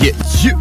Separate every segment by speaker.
Speaker 1: Yeah, yeah.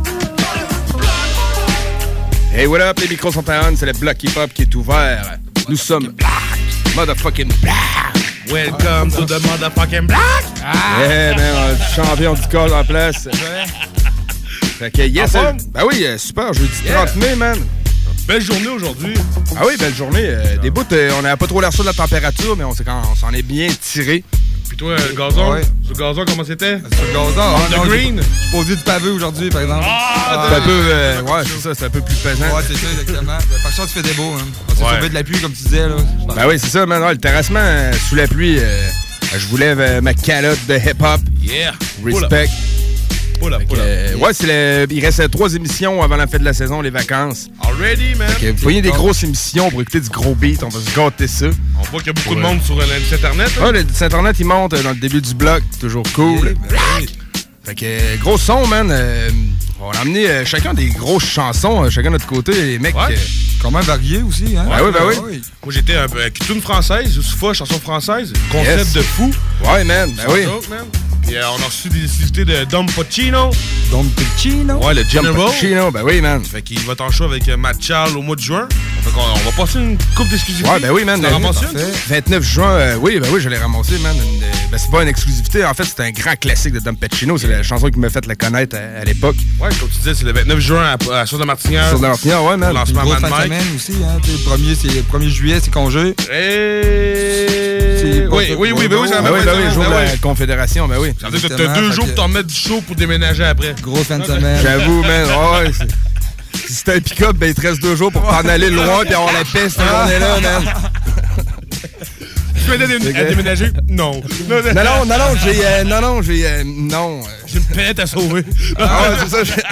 Speaker 1: Hey, what up, les micros sont à on, c'est le bloc hip-hop qui est ouvert. Nous sommes black, motherfucking black.
Speaker 2: Welcome to the motherfucking black.
Speaker 1: Yeah, man, champion du corps en place. Fait que yes, ben oui, super, jeudi 30 mai, man.
Speaker 2: Belle journée aujourd'hui.
Speaker 1: Ah oui, belle journée. Des bouts, on n'avait pas trop l'air chaud de la température, mais on s'en est bien tiré.
Speaker 2: Puis toi, le gazon?
Speaker 3: Ouais.
Speaker 2: Sur le gazon, comment c'était?
Speaker 3: Sur le gazon,
Speaker 2: The green?
Speaker 3: J'ai posé du pavé aujourd'hui, par exemple.
Speaker 1: C'est un peu, ouais, c'est ça, c'est un peu plus pesant.
Speaker 3: Ouais, c'est ça, exactement. Par contre, il fait des beaux, hein. On s'est sauvé de la pluie, comme tu disais, là.
Speaker 1: Ben oui, c'est ça, man. Ouais, le terrassement sous la pluie, je vous lève ma calotte de hip-hop.
Speaker 2: Yeah!
Speaker 1: Respect.
Speaker 2: Pull up.
Speaker 1: Ouais, il reste 3 émissions avant la fin de la saison, les vacances.
Speaker 2: Already, man!
Speaker 1: Vous voyez des grosses émissions pour écouter du gros beat, on va se gâter ça.
Speaker 2: On voit qu'il y a beaucoup de monde sur Internet.
Speaker 1: Ouais, le site Internet, il monte dans le début du bloc, toujours cool. Fait que, gros son, man. On va emmener chacun des grosses chansons, chacun de notre côté. Les mecs,
Speaker 3: quand même variés aussi, hein?
Speaker 1: Ben oui.
Speaker 2: Moi, j'étais avec tune française, Youssoufa, chanson française. Concept de fou.
Speaker 1: Ouais, man, ben oui.
Speaker 2: Puis on a reçu des exclusivités de Dom Pacino.
Speaker 1: Ouais, le Jump Pacino, ben oui, man.
Speaker 2: Fait qu'il va être en show avec Matt Charles au mois de juin. Fait qu'on va passer une couple d'exclusivités.
Speaker 1: Ouais, ben oui, man.
Speaker 2: Tu l'as ramassé?
Speaker 1: 29 juin, oui, je l'ai ramassé, man. Ben, c'est pas une exclusivité. En fait, c'est un grand classique de Dom Pacino. C'est la chanson qui m'a fait le connaître à l'époque.
Speaker 2: Ouais, comme tu disais, c'est le 29 juin à Source de Martinière.
Speaker 1: Source de Martinière, ouais, man.
Speaker 3: Lancement Mad Mike. Semaine aussi, hein. Le 1er juillet, c'est congé.
Speaker 2: Oui, c'est la même
Speaker 1: jour de la Confédération, ben oui.
Speaker 2: Ça veut dire que t'as 2 jours pour t'en mettre du show pour déménager après.
Speaker 3: Grosse fin de semaine.
Speaker 1: J'avoue, man. Ouais, si c'était un pick-up, ben il te reste 2 jours pour t'en aller loin et avoir la peste cette journée-là, man.
Speaker 2: Tu m'aider à déménager? Non.
Speaker 1: Non.
Speaker 2: J'ai une pète à sauver.
Speaker 1: Ah ouais, c'est ça.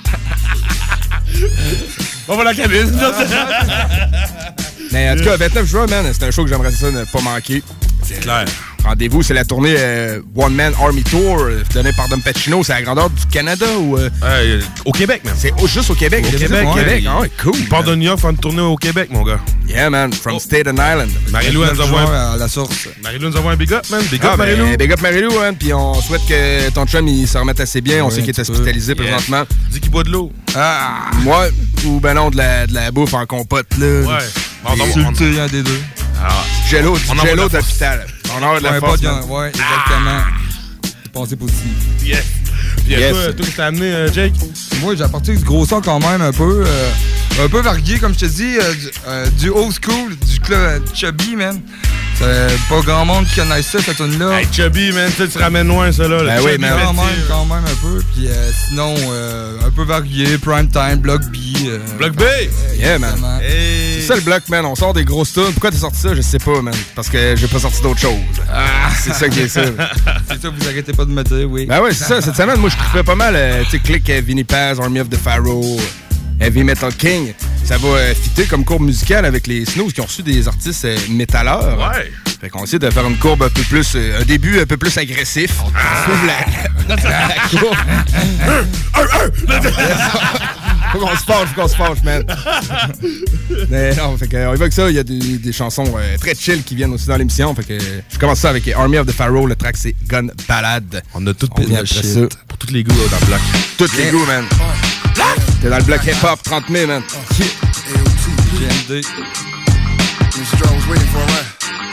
Speaker 2: On va la cabine.
Speaker 1: Mais en tout cas, 29 juin, man, c'est un show que j'aimerais ça ne pas manquer.
Speaker 2: C'est clair.
Speaker 1: Rendez-vous, c'est la tournée One Man Army Tour donnée par Dom Pacino. C'est à la grandeur du Canada ou...
Speaker 2: au Québec, même.
Speaker 1: C'est juste au Québec.
Speaker 2: Au Québec.
Speaker 1: Ah ouais, cool.
Speaker 2: Il part de New York faire une tournée au Québec, mon gars.
Speaker 1: Yeah, man. From Staten Island.
Speaker 2: Marie-Lou nous envoie
Speaker 3: à la source.
Speaker 2: Marie-Lou nous envoie un big up, man. Big up, Marie-Lou.
Speaker 1: Big up, Marie-Lou, man. Puis on souhaite que ton chum, il se remette assez bien. On sait qu'il est hospitalisé présentement.
Speaker 2: Dis qu'il boit de l'eau.
Speaker 1: Ah, moi, ou ben non, de la bouffe en compote, là.
Speaker 2: Ouais.
Speaker 3: Insulté, un des deux.
Speaker 1: Jello d'hôpital. On a de la force.
Speaker 3: Ouais, exactement. Pensée positive.
Speaker 2: Yes. Puis toi, qu'est-ce que t'as amené, Jake?
Speaker 3: Moi, j'ai apporté du gros son quand même, un peu varié, comme je te dis, du old school, du club Chubby, man. C'est pas grand monde qui connaît ça, cette tune-là.
Speaker 2: Hey, Chubby, man, tu ramènes loin, ça, là.
Speaker 1: Ben oui, man.
Speaker 3: Quand même un peu. Puis sinon, un peu varié, Prime Time, Block B.
Speaker 2: Block B!
Speaker 1: Yeah, man. Hey. C'est ça le bloc, man. On sort des grosses tunes. Pourquoi t'as sorti ça? Je sais pas, man. Parce que j'ai pas sorti d'autre chose. C'est ça qui est ça.
Speaker 3: C'est ça, vous arrêtez pas de me dire, oui.
Speaker 1: Ben oui, c'est ça. Cette semaine, moi, je trippais pas mal. Tu sais, Click, Vinnie Paz, Army of the Pharaoh, Heavy Metal King. Ça va fitter comme courbe musicale avec les Snooze qui ont reçu des artistes métalleurs.
Speaker 2: Ouais.
Speaker 1: Fait qu'on essaie de faire une courbe un peu plus... un début un peu plus agressif. La courbe. Faut qu'on se fâche, man. Mais non, fait qu'on y va que ça. Il y a des chansons très chill qui viennent aussi dans l'émission. Fait que je commence ça avec Army of the Pharaoh. Le track, c'est Gun Ballad.
Speaker 2: On a tout
Speaker 1: bien après ça.
Speaker 2: Pour tous les goûts dans le bloc.
Speaker 1: Tous les goûts, man. T'es dans le bloc hip-hop 30 mai, man.
Speaker 3: GMD.
Speaker 4: Strong's waiting for a ride.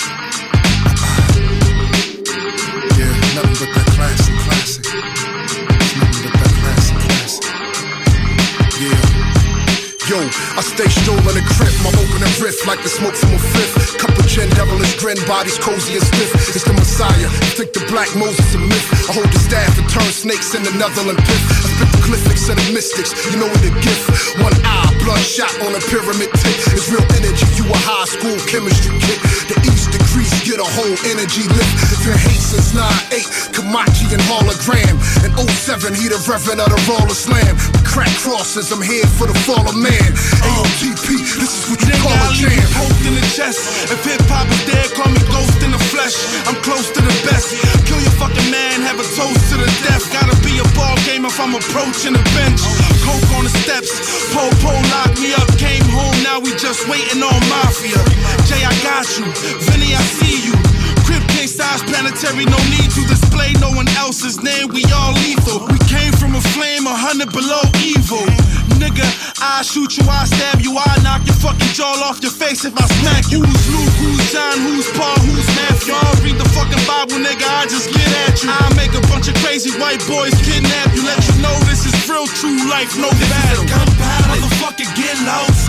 Speaker 4: Yeah, nothing but that classic. Nothing but that classic. Yeah. Yo, I stay strolling the crib, I'm open and riff like the smoke from a fifth. Couple gin, devilish grin, bodies cozy and stiff. It's the Messiah, stick the black Moses and myth. I hold the staff and turn snakes into Netherland pith. I spit the glyphics and the mystics, you know it a gift. One eye, bloodshot on a pyramid tip. It's real energy, you a high school chemistry kid. The East decrease, get a whole energy lift. If you're hate since 9-8, Kamachi and hologram. In 07, he the reverend of the roller slam. With crack crosses, I'm here for the fall of man. AOTP, this is what you call a jam.
Speaker 5: Poked in the chest. If hip-hop is dead, call me ghost in the flesh. I'm close to the best. Kill your fucking man, have a toast to the death. Gotta be a ball game if I'm approaching the bench. Coke on the steps, Po locked me up. Came home, now we just waiting on Mafia. Jay, I got you. Vinny, I see you. Crib king size planetary, no need to display no one else's name. We all lethal. We came from a flame, 100 100 below evil. Nigga, I shoot you, I stab you, I knock your fucking jaw off your face if I smack you. Who's Luke, who's John, who's Paul, who's Matthew? Y'all read the fucking Bible, nigga, I just get at you. I make a bunch of crazy white boys kidnap you. Let you know this is real true life, no battle. Gunpowder, motherfucker, get lost.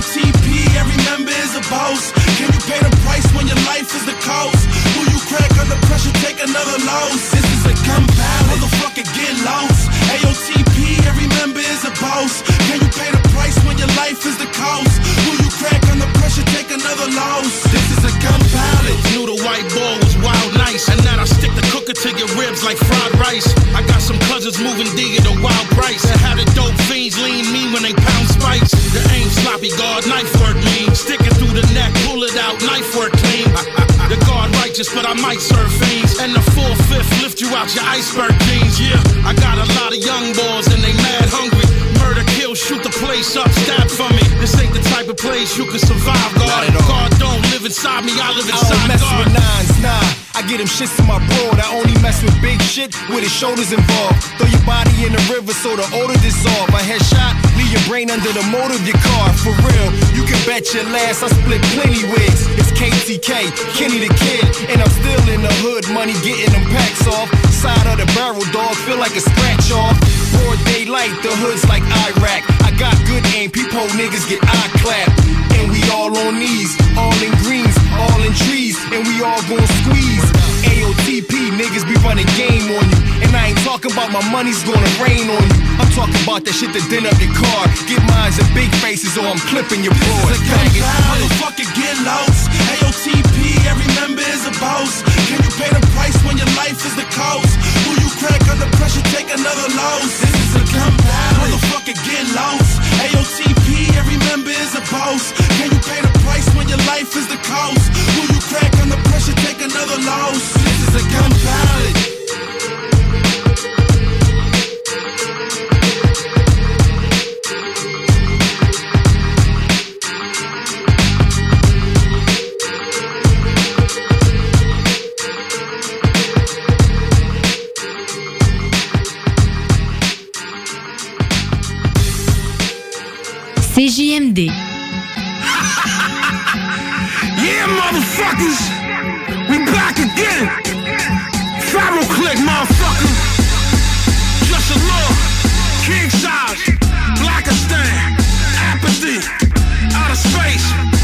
Speaker 5: AOTP, every member is a boss. Can you pay the price when your life is the cost? Will you crack under pressure, take another loss? This is a gunpowder, motherfucker, get lost. AOTP, every member is a boss. Can you pay the price when your life is the cost? Will you crack under pressure, take another loss? This is a gunpowder. Knew the white ball was wild nice, and now I stick the cooker to your ribs like fried rice. I got some cousins moving D at a wild price. That how the dope fiends lean me when they pound spice. The aim sloppy, guard knife work mean. Stick it through the neck, pull it out, knife work clean. The guard righteous, but I might serve fiends. And the 4/5 lift you out your iceberg jeans. Yeah, I got a lot of young boys and they mad hungry. Murder, kill, shoot the place up, stab for me. This ain't the type of place you can survive, guard. God don't live inside me, I live inside God. I don't mess with nines, nah. I get them shits to my broad. I only mess with big shit with his shoulders involved. Throw your body in the river so the odor dissolve. A headshot, leave your brain under the motor of your car. For real, you can bet your last I split plenty wigs. It's KTK, Kenny the Kid, and I'm still in the hood. Money getting them packs off. Side of the barrel, dog, feel like a scratch off. Broad daylight, the hood's like Iraq. I got good aim, peephole niggas get eye clapped. And we all on knees, all in greens, all in trees, and we all gon' squeeze. AOTP, niggas be running game on you. And I ain't talking about my money's gonna rain on you. I'm talking about that shit that dent up your car. Get mines in big faces or I'm clipping your broad. Motherfucker, get lost. AOTP, every member is a boss. Can you pay the price when your life is the cost? Will you crack under pressure, take another loss? This is a gunpowder. Motherfucker, get lost. AOTP, every member is a boss. Can you pay the price when your life is the cost? Will you crack under pressure, take another loss? This is a gunpowder.
Speaker 6: CJMD.
Speaker 5: Yeah, motherfuckers, we back again. Pharaoh click, motherfucker. Just a look, king size, Blackistan, apathy, outer space,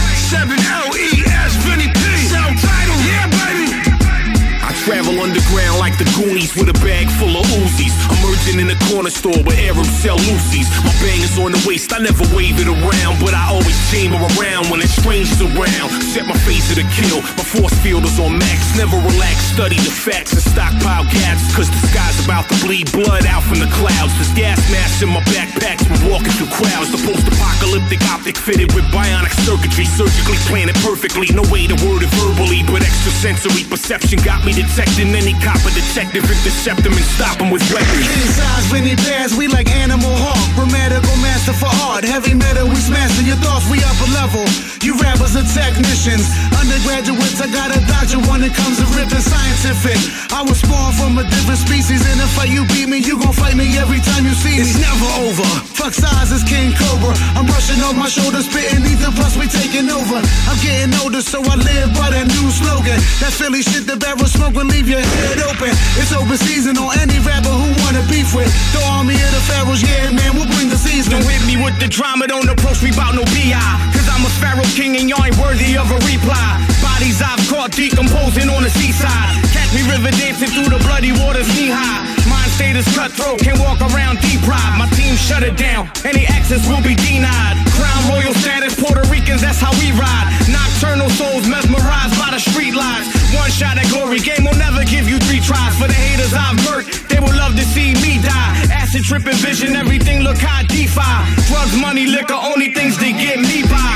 Speaker 5: 7LES, Vinny P. Self-titled, yeah, baby. I travel underground like the Goonies with a bag full of Uzis. Emerging in a corner store where Arabs sell Lucy's. My bangers on the waist, I never wave it around, but I always chamber around when there's strangers around. Set my face to the kill, my force field is on max. Never relax, study the facts and stockpile gas. Cause the sky's about to bleed blood out from the clouds. There's gas masks in my backpacks when walking through crowds. The post-apocalyptic optic fitted with bionic circuitry, surgically planted perfectly. No way to word it verbally, but extrasensory perception got me detecting any copper detective. Intercept them and stop them with weapons.
Speaker 7: Inside Vinny Bears, we like Animal Hawk. Grammatical master for art. Heavy metal, we smashing your thoughts, we up a level. You rappers are technicians. Undergraduates, I got a doctorate when it comes to ripping scientific. I was spawned from a different species. In a fight you beat me, you gon' fight me every time you see me. It's never over. Fuck size is King Cobra. I'm rushing off my shoulders, spitting ether, plus we taking over. I'm getting older, so I live by that new slogan. That Philly shit, the barrel smoke will leave your head open. It's open season on any rapper who wanna beef with. The army of the pharaohs, yeah man, we'll bring the season.
Speaker 5: Don't hit me with the drama, don't approach me about no BI. Cause I'm a pharaoh king and y'all ain't worthy of a reply. Bodies I've caught decomposing on the seaside. Catch me river dancing through the bloody waters knee high. Mind state is cutthroat, can't walk around deprived. My team shut it down, any access will be denied. Crown royal status, Puerto Ricans, that's how we ride. Nocturnal souls mesmerized by the street lights. One shot at glory, game will never give you 3 tries. For the haters I've murked, they would love to see me die. Acid tripping vision, everything look high DeFi. Drugs, money, liquor, only things that get me by.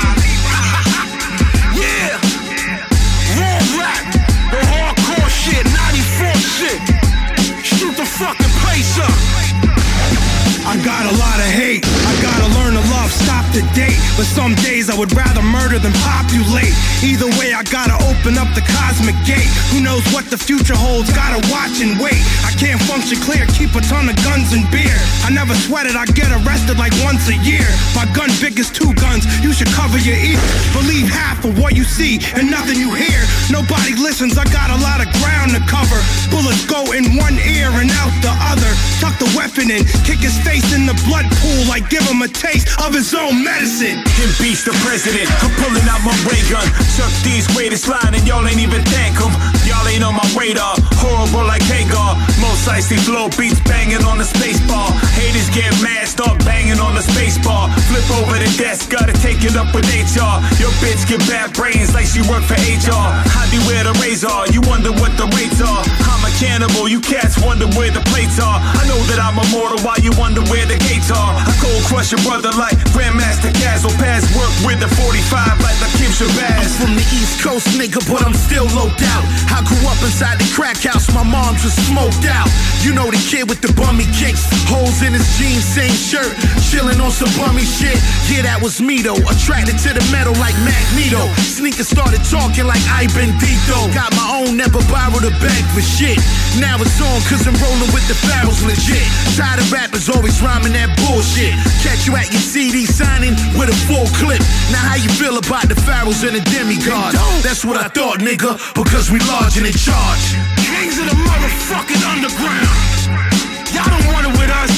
Speaker 5: Yeah, raw rap, the hardcore shit, 94 shit. Shoot the fucking pace up.
Speaker 7: I got a lot of hate, I gotta learn to love. Stop
Speaker 6: to date. But some days I would rather murder than populate. Either way, I gotta open up the cosmic gate. Who knows what the future holds? Gotta watch and wait. I can't function clear, keep a ton of guns and beer. I never sweated, I get arrested like once a year. My gun big as 2 guns, you should cover your ears. Believe half of what you see and nothing you hear. Nobody listens, I got a lot of ground to cover. Bullets go in one ear and out the other. Tuck the weapon in, kick his face in the blood pool like give him a taste of his own medicine.
Speaker 8: Him beats the president, I'm pulling out my ray gun. Chuck D's greatest line and y'all ain't even thank him. Y'all ain't on my radar, horrible like Hagar. Most icy flow beats banging on the space bar. Haters get mad, start banging on the space bar. Flip over the desk, gotta take it up with HR. Your bitch get bad brains like she work for HR. How do you wear the razor? You wonder what the rates are. I'm a cannibal, you cats wonder where the plates are. I know that I'm immortal, why you wonder where the gates are? I cold crush your brother like Grandmaster Castle. Pass work with the 45 like the Kim Shabazz.
Speaker 7: I'm from the East Coast, nigga, but I'm still loped out. I grew up inside the crack house, my mom's was smoked out. You know the kid with the bummy kicks, holes in his jeans, same shirt, chilling on some bummy shit. Yeah, that was me though, attracted to the metal like Magneto. Sneakers started talking like I Bendito. Got my own, never borrowed a bag for shit. Now it's on cause I'm rolling with the Pharaohs legit. Tired of rappers always rhyming that bullshit. Catch you at your CD signing with a full clip. Now how you feel about the Pharaohs and the demigods? That's what I thought, nigga, because we large and in charge.
Speaker 6: Kings of the motherfucking underground. Y'all don't want it with us.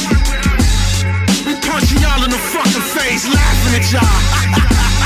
Speaker 6: We punching y'all in the fucking face, laughing at y'all.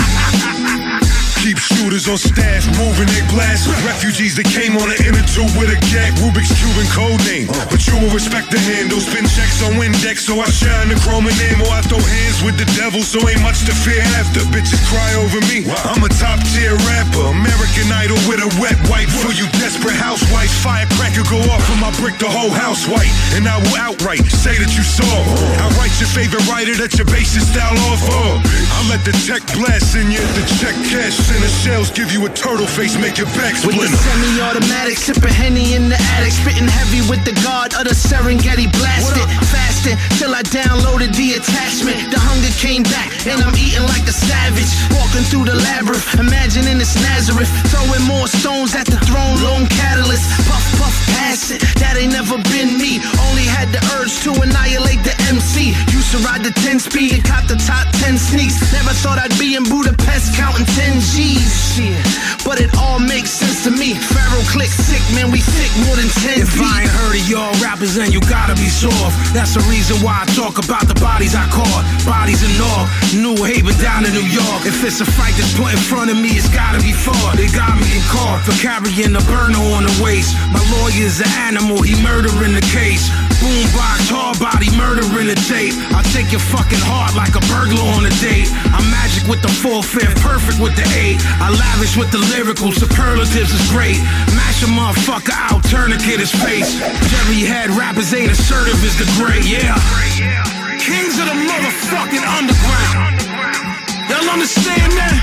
Speaker 9: Keep shooters on stash, moving they blast. Refugees that came on an inner tube with a gag. Rubik's Cuban code name, but you will respect the handle. Spin checks on Windex, so I shine the chrome and name. Or I throw hands with the devil, so ain't much to fear after. Bitches cry over me, I'm a top tier rapper. American Idol with a wet wipe for you desperate housewives. Firecracker go off when I brick the whole house white. And I will outright say that you saw. I write your favorite writer that your basic style off of. I let the tech blast in you, the check cash in the shells give you a turtle face, make your back splinter.
Speaker 7: With the semi-automatic, sipping Henny in the attic, spitting heavy with the guard of the Serengeti blasted. Fasting till I downloaded the attachment. The hunger came back and I'm eating like a savage. Walking through the labyrinth, imagining it's Nazareth. Throwing more stones at the throne, lone catalyst. Puff, puff, pass it, that ain't never been me. Only had the urge to annihilate the MC. Used to ride the 10-speed and cop the top 10 sneaks. Never thought I'd be in Budapest counting 10 G's. But it all makes sense to me. Pharaoh click sick, man, we sick more than 10
Speaker 6: If I ain't heard of y'all rappers, then you gotta be soft. That's the reason why I talk about the bodies I caught. Bodies in North, New Haven down in New York. If it's a fight that's put in front of me, it's gotta be fought. They got me in court for carrying a burner on the waist. My lawyer's an animal, he murdering the case. Boombox, hard body, murdering the tape. I take your fucking heart like a burglar on a date. I'm magic with the 4/5, perfect with the 8. I lavish with the lyrical, superlatives is great. Mash a motherfucker out, tourniquet his face. Jerry head rappers ain't assertive is the great, yeah. Kings of the motherfucking underground. Y'all understand that?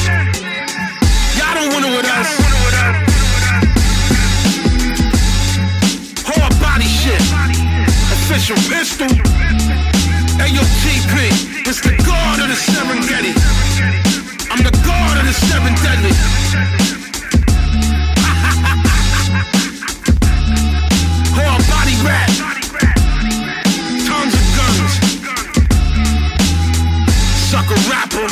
Speaker 6: Y'all don't want it with us. Hard body shit. Official pistol. Ayo TP, it's the god of the Serengeti. I'm the god of the 7 deadly. Hard body rap. Tons of guns. Sucker rapper.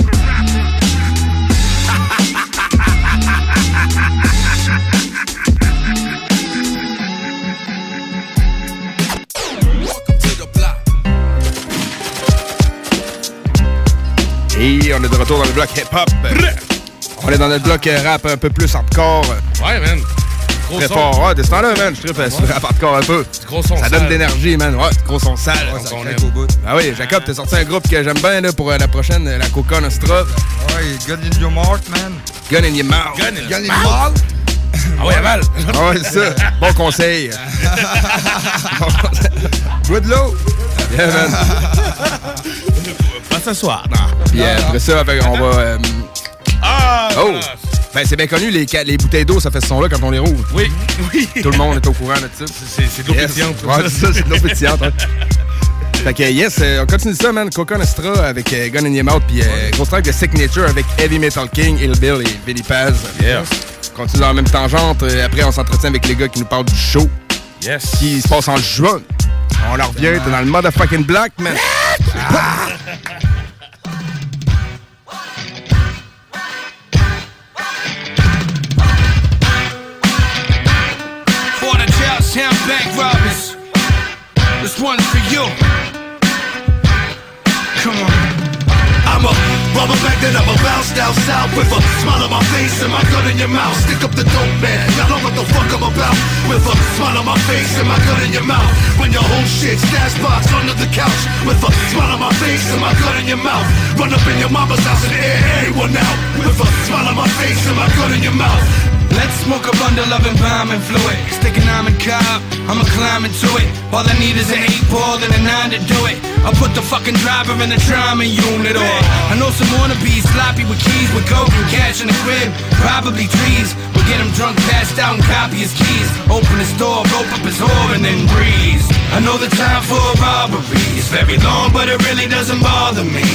Speaker 1: Et on est de retour dans le bloc hip-hop. On est dans le bloc rap un peu plus hardcore.
Speaker 2: Ouais, man.
Speaker 1: Gros très son. Fort. Ouais, de ce temps-là, man. Je trippe sur le rap hardcore un peu.
Speaker 2: Gros son
Speaker 1: ça
Speaker 2: sale.
Speaker 1: donne de l'énergie, man. Ouais, gros son sale.
Speaker 3: Ouais, ça craque au bout.
Speaker 1: Ah oui, Jacob, t'as sorti un groupe que j'aime bien là, pour la prochaine, la Coca Nostra.
Speaker 3: Ouais, Gun in your mouth, man.
Speaker 1: Gun in your mouth.
Speaker 3: Gun in your mouth.
Speaker 2: Ah ouais, aval.
Speaker 1: Ah ouais, c'est ça. Bon conseil.
Speaker 3: Bois de l'eau.
Speaker 1: Yeah, man.
Speaker 2: Pas ce soir.
Speaker 1: Puis après ça, on va... Oh! Ben, c'est bien connu, les bouteilles d'eau, ça fait ce son-là quand on les rouvre.
Speaker 2: Oui, oui.
Speaker 1: Tout le monde est au courant de ça.
Speaker 2: C'est de l'eau pétillante.
Speaker 1: Ouais, c'est ça, c'est de l'eau pétillante. Hein. Fait que yes, on continue ça, man. Coca Nostra avec Gun in Your Mouth, puis gros track de Signature avec Heavy Metal King, Ill Bill et Billy Paz.
Speaker 2: Yeah.
Speaker 1: On continue dans la même tangente. Après, on s'entretient avec les gars qui nous parlent du show.
Speaker 2: Yes.
Speaker 1: Qui se passe en juin. On leur revient, t'es dans le motherfucking black, man. Ah.
Speaker 6: For the Jailtown bank robbers, this one's for you. Come on.
Speaker 5: I'm a rubber back, then I'm a bounce down south with a smile on my face and my gun in your mouth. Stick up the dope, man. Y'all know what the fuck I'm about. With a smile on my face and my gun in your mouth. When your whole shit stash box under the couch. With a smile on my face and my gun in your mouth. Run up in your mama's house and air everyone out. With a smile on my face and my gun in your mouth.
Speaker 6: Let's smoke a bundle of embalming fluid. Stick an arm and cob, I'ma climb into it. All I need is an 8-ball and a 9 to do it. I'll put the fucking driver in the trauma unit or I know some wannabes sloppy with keys with coke and cash in the crib. Probably trees. We'll get him drunk, passed out and copy his keys. Open his door, rope up his whore and then breeze. I know the time for a robbery is very long, but it really doesn't bother me.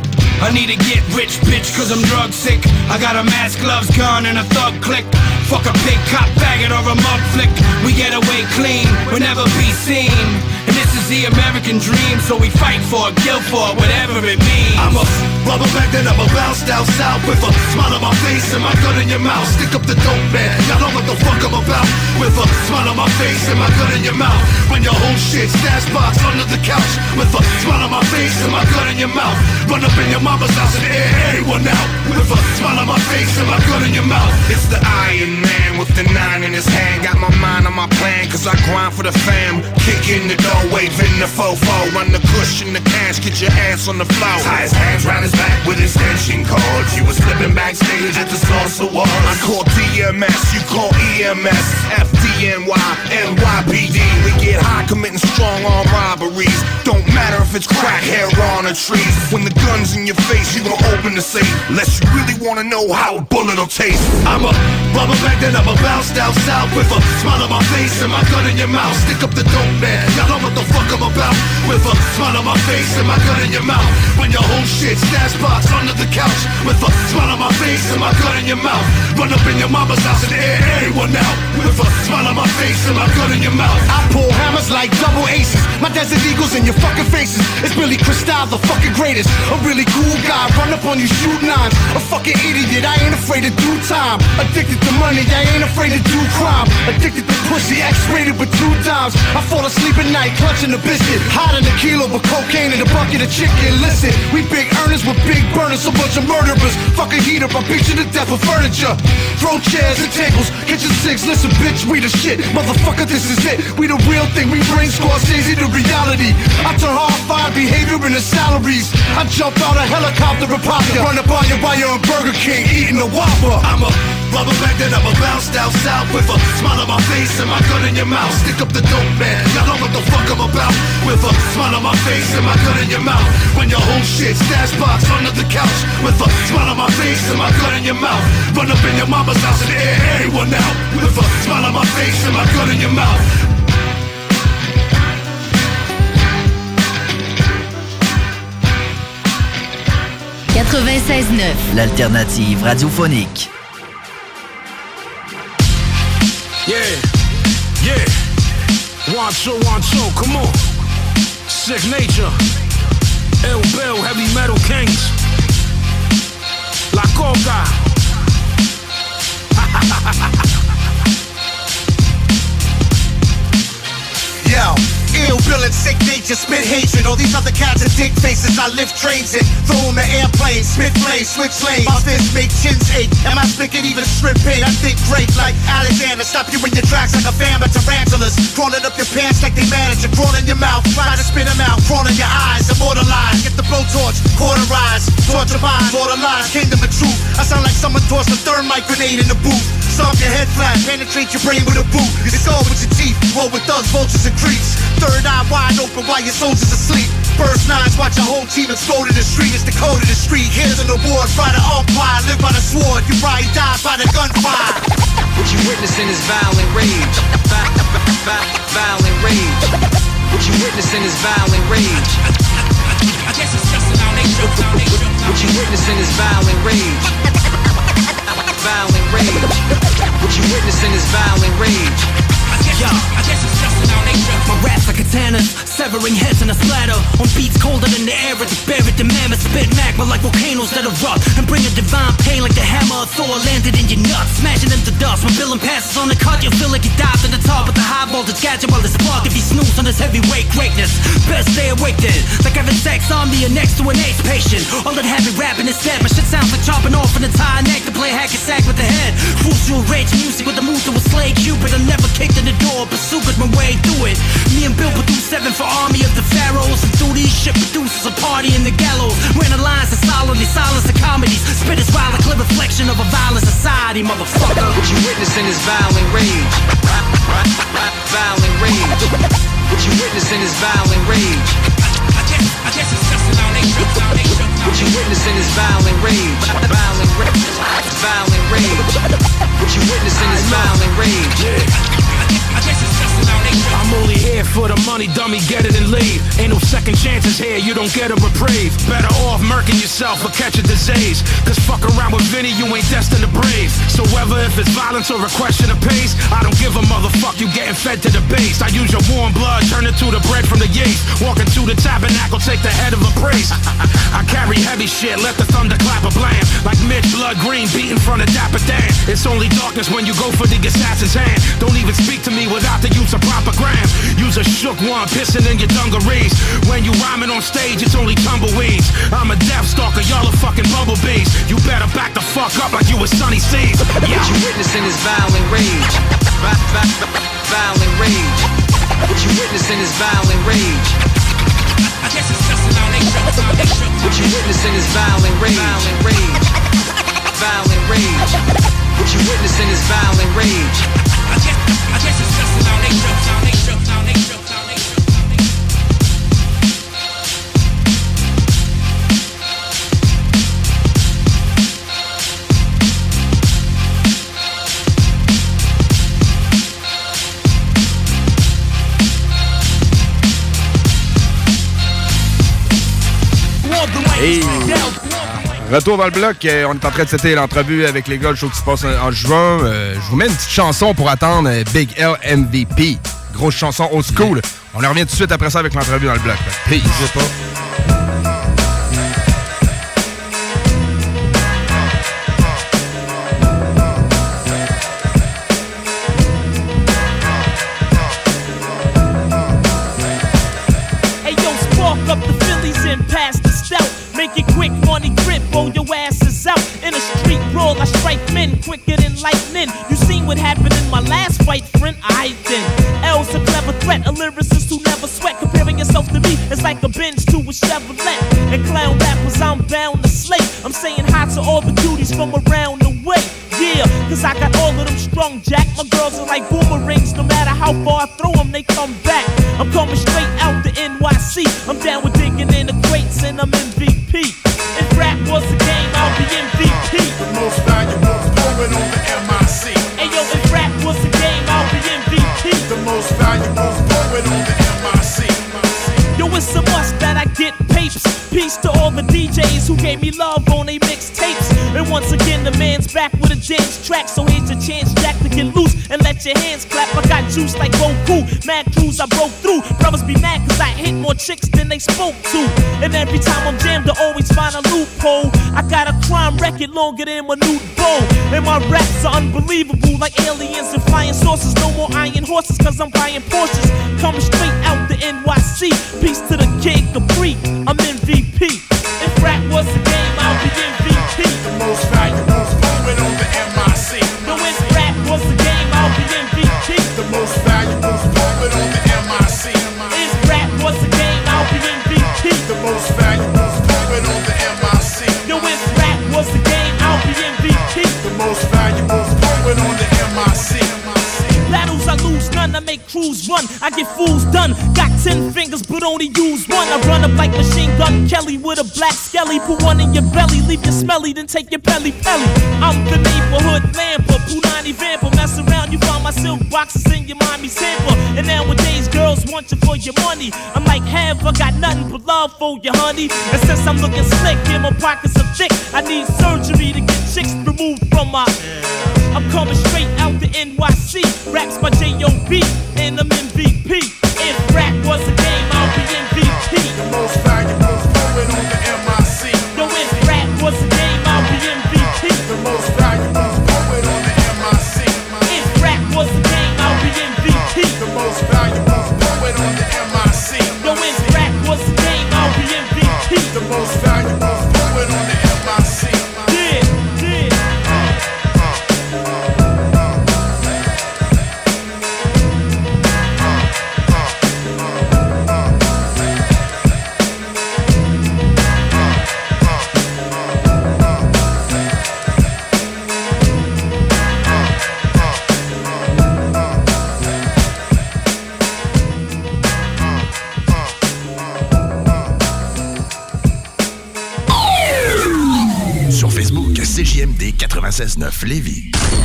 Speaker 6: I need to get rich, bitch, cause I'm drug sick. I got a mask, gloves, gun, and a thug click. Fuck a big cop faggot or a mug flick. We get away clean, we'll never be seen. And this is the American dream, so we fight for it, kill for it, whatever it means.
Speaker 5: I'm a rubber back, then I'm a bounce down south with a smile on my face and my gun in your mouth. Stick up the dope, man. Y'all know what the fuck I'm about. With a smile on my face and my gun in your mouth. When your whole shit stash box under the couch. With a smile on my face and my gun in your mouth. Run up in your mama's house and air everyone out. With a smile on my face and my gun in your mouth.
Speaker 10: It's the Iron Man with the 9 in his hand. Got my mind on my plan, cause I grind for the fam. Kick in the door, waving the fofo. Run the cushion, the cash, get your ass on the floor. Tie his hands round his back with extension cords. You was slipping backstage at the Source Awards. I call DMS, you call EMS. FDNY, NYPD. We get high committing strong arm robberies. Don't matter if it's crack, hair on a trees. When the gun's in your face, you gon' open the safe. Unless you really wanna know how a bullet'll taste.
Speaker 5: I'm a rubber back, then I'm a bounce down south with a smile on my face and my gun in your mouth. Stick up the dope, man. Y'all know what the fuck I'm about. With a smile on my face and my gun in your mouth. When your whole shit stash box under the couch. With a smile on my face and my gun in your mouth. Run up in your mama's house and air everyone out. With a smile on my face and my gun in your mouth.
Speaker 7: I pull hammers like double aces. My Desert Eagles in your fucking faces. It's Billy Crystal, the fucking greatest. A really cool guy, run up on you, shoot nines. A fucking idiot, I ain't afraid to do time. Addicted to money, I ain't afraid to do crime. Addicted to pussy, X-rated with 2 times. I fall asleep at night, clutching a biscuit. Hot in a kilo, but cocaine in a bucket of chicken. Listen, we big earners with big burners, a bunch of murderers. Fuck a heater, I beat you to death with furniture. Throw chairs and tables, kitchen sinks. Listen, bitch, we the shit. Motherfucker, this is it. We the real thing, we bring Scorsese to reality. I turn hard-fired behavior into salaries. I jump out a helicopter and pop ya. Run up on you while you're on Burger King eating a Whopper.
Speaker 5: I'm a rubber back, then I'm a bounce down south with a smile on my face and my gun in your mouth. Stick up the dope, man. Y'all know what the fuck I'm about. With a smile on my face and my gun in your mouth. When your whole shit stash box under the couch. With a smile on my face and my gun in your mouth. Run up in your mama's house and air everyone out. With a smile on my face and my gun in your mouth.
Speaker 11: 96.9, l'alternative radiophonique.
Speaker 6: Yeah, yeah. 1, 2, 1, 2, come on. Sick Nature. Ill Bill, Heavy Metal Kings. La Coca.
Speaker 7: Yo, Ill Bill and Sick Nature, spit hatred. All these other cats are dick faces. I lift trains in, throw them to airplanes, spit flames, switch lanes. My fists make chins ache, and my spit can even strip pain. I think great like Alexander, stop you in your tracks like a fan of tarantulas. Crawling up your pants like they manage to crawl in your mouth. Try to spit them out, crawl in your eyes, immortalized. Get the blowtorch, cauterize, torture minds, borderline, kingdom of truth. I sound like someone tossed a thermite grenade in the booth. Stomp your head flat, penetrate your brain with a boot. It's all with your teeth, roll with thugs, vultures, and creeps. Third eye wide open while your soldiers asleep. Burst nines, watch your whole team explode in the street. It's the code of the street. Here's an award, fight the umpire, live by the sword. You probably die by the gunfire.
Speaker 12: What you witnessing is violent rage. Violent rage. What you witnessing is violent rage. I guess it's just an nature. What you witnessing is violent rage. Violent rage. What you witnessing is violent rage. I guess it's just an nature.
Speaker 6: My raps are katanas, severing heads in a splatter. On beats colder than the air at the buried. The mammoth spit magma like volcanoes that erupt and bring a divine pain like the hammer of Thor landed in your nuts, smashing them to dust. When villain passes on the cut, you'll feel like you dive to the top with the high voltage gadget while it's spark. If you snooze on this heavyweight greatness, best stay awake then. Like having sex on me, you're next to an AIDS patient. All that heavy rapping is dead. My shit sounds like chopping off an entire neck to play hacky sack with the head. Crucial rage music with the move to a slay Cupid. I never kicked in the door, pursued my way through it. Me and Bill produced 7 for Army of the Pharaohs, and through these shit produces a party in the gallows. Ran the lines to solidly silence the comedies. Spit is wild, a clear reflection of a violent society, motherfucker.
Speaker 12: What you witnessing is violent rage. Violent rage. What you witnessing is violent rage. I guess it's just an nature. What you witnessing is violent rage. Violent rage. Violent rage. What you witnessing is violent rage. I guess it's just an nature.
Speaker 6: I'm only here for the money, dummy, get it and leave. Ain't no second chances here, you don't get a reprieve. Better off murking yourself or catch a disease. Cause fuck around with Vinny, you ain't destined to breathe. So whether if it's violence or a question of pace, I don't give a motherfuck, you getting fed to the base. I use your warm blood, turn it to the bread from the yeast. Walking to the tabernacle, take the head of a priest. I carry heavy shit, let the thunder clap a blam. Like Mitch Blood Green, beat in front of Dapper Dan. It's only darkness when you go for the assassin's hand. Don't even speak to me without the use of proper gram. Use a shook one, pissing in your dungarees. When you rhyming on stage, it's only tumbleweeds. I'm a death stalker, y'all are fucking bumblebees. You better back the fuck up like you was Sunny Seas.
Speaker 12: What you witnessing is violent rage. Violent rage. What you witnessing is violent rage. I guess it's just an nature. What you witnessing is violent rage. Violent rage. Violent rage. What you witnessing is violent rage. I guess it's just an nature.
Speaker 1: Hey. Retour dans le bloc, on est en train de setter l'entrevue avec les gars, le show qui se passe en juin. Je vous mets une petite chanson pour attendre Big L MVP. Grosse chanson old school. On en revient tout de suite après ça avec l'entrevue dans le bloc. Peace.
Speaker 13: Up the Phillies and pass the stout. Make it quick, money grip, roll your asses out. In a street brawl, I strike men quicker than lightning. You seen what happened in my last fight, friend? I then. L's a clever threat, a lyricist who never sweat. Comparing yourself to me is like a Benz to a Chevrolet. And clown rappers, I'm bound to slay. I'm saying hi to all the cuties from around the way. Yeah, cause I got all of them strung, Jack. My girls are like boomerangs, no matter how far I throw them, they come back. I'm coming straight out the NYC. I'm down with digging in the crates and I'm MVP. If rap was a game, I'll be MVP.
Speaker 5: The most valuable poet on the MIC.
Speaker 13: Hey yo, if rap was a game, I'll be MVP.
Speaker 5: The most valuable poet on the MIC.
Speaker 13: Yo, it's a must that I get papes. Peace to all the DJs who gave me love on they mixtapes. And once again, the man's back with a dance track. So here's your chance, Jack, to get loose and let your hands clap. I got juice like Goku, mad crews I broke through. Brothers be mad cause I hit more chicks than they spoke to. And every time I'm jammed, I always find a loophole. I got a crime record longer than my nude bow. And my raps are unbelievable, like aliens and flying saucers. No more iron horses cause I'm buying Porsches. Coming straight out the NYC. Peace to the Kid Capri, I'm MVP. If rap was a game, I'll be MVP.
Speaker 5: The most valuable poet on the MIC.
Speaker 13: No, if rap was a game, I'll be MVP.
Speaker 5: The most valuable poet on the MIC.
Speaker 13: If rap was a game, I'll be MVP.
Speaker 5: The most valuable poet on the MIC.
Speaker 13: Yo, if rap was a game, I'll be MVP.
Speaker 5: The most valuable poet on the MIC.
Speaker 13: Battles I lose, none I make crews run. run. I get fools done. Got 10 fingers, but only use one. I run up like Machine Gun Kelly with a black skelly. Put one in your belly, leave you smelly, then take your pelly. I'm the neighborhood lamper, Punani vamper. Mess around, you find my silk boxes in your mommy's hamper. And nowadays, girls want you for your money. I'm like, have I got nothing but love for you, honey? And since I'm looking slick and my pockets are thick, I need surgery to get chicks removed from my. I'm coming straight out the NYC. Raps my J.O.B. and I'm MVP. If rap was a game, I'll be MVP.
Speaker 10: The most valuable poet on the MIC.
Speaker 13: Yo, if rap was a game, I'll be MVP.
Speaker 10: The most valuable poet on the MIC.
Speaker 13: If rap was a game, I'll be MVP.
Speaker 10: The most valuable poet on the MIC.
Speaker 13: Yo, if rap was a game, I'll be MVP.
Speaker 10: The most valuable poet on the MIC.
Speaker 13: Yeah, yeah.
Speaker 14: Sur Facebook, CJMD 96.9 Lévis.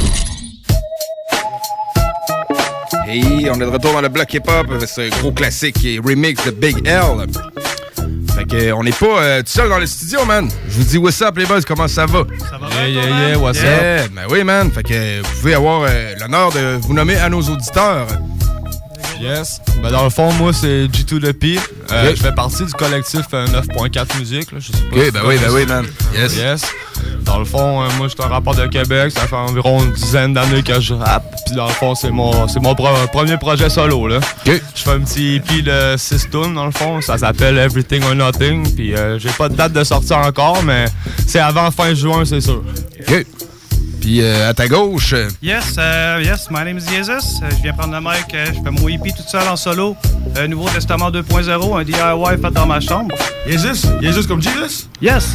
Speaker 1: Hey, on est de retour dans le bloc hip-hop avec ce gros classique et remix de Big L. Fait que on n'est pas tout seul dans le studio, man. Je vous dis what's up les boys, comment ça va?
Speaker 15: Ça va bien? Yeah, what's up?
Speaker 1: Ben oui, man. Fait que vous pouvez avoir l'honneur de vous nommer à nos auditeurs.
Speaker 15: Yes. Ben dans le fond, moi, c'est G2TheP. Je fais partie du collectif 9.4 Musique. Là. Je sais pas.
Speaker 1: Ok, ben oui, man. Yes.
Speaker 15: Yes. Dans le fond, moi, je suis un rappeur de Québec. Ça fait environ une dizaine d'années que je rappe. Puis dans le fond, c'est mon premier projet solo. Là.
Speaker 1: Okay.
Speaker 15: Je fais un petit EP de 6 tunes, dans le fond. Ça s'appelle Everything or Nothing. Puis j'ai pas de date de sortie encore, mais c'est avant fin juin, c'est sûr.
Speaker 1: OK. Puis à ta gauche...
Speaker 16: Yes, my name is Jesus. Je viens prendre le mic, je fais mon EP tout seul en solo. Nouveau Testament 2.0, un DIY fait dans ma chambre.
Speaker 2: Jesus? Jesus comme Jesus?
Speaker 16: Yes!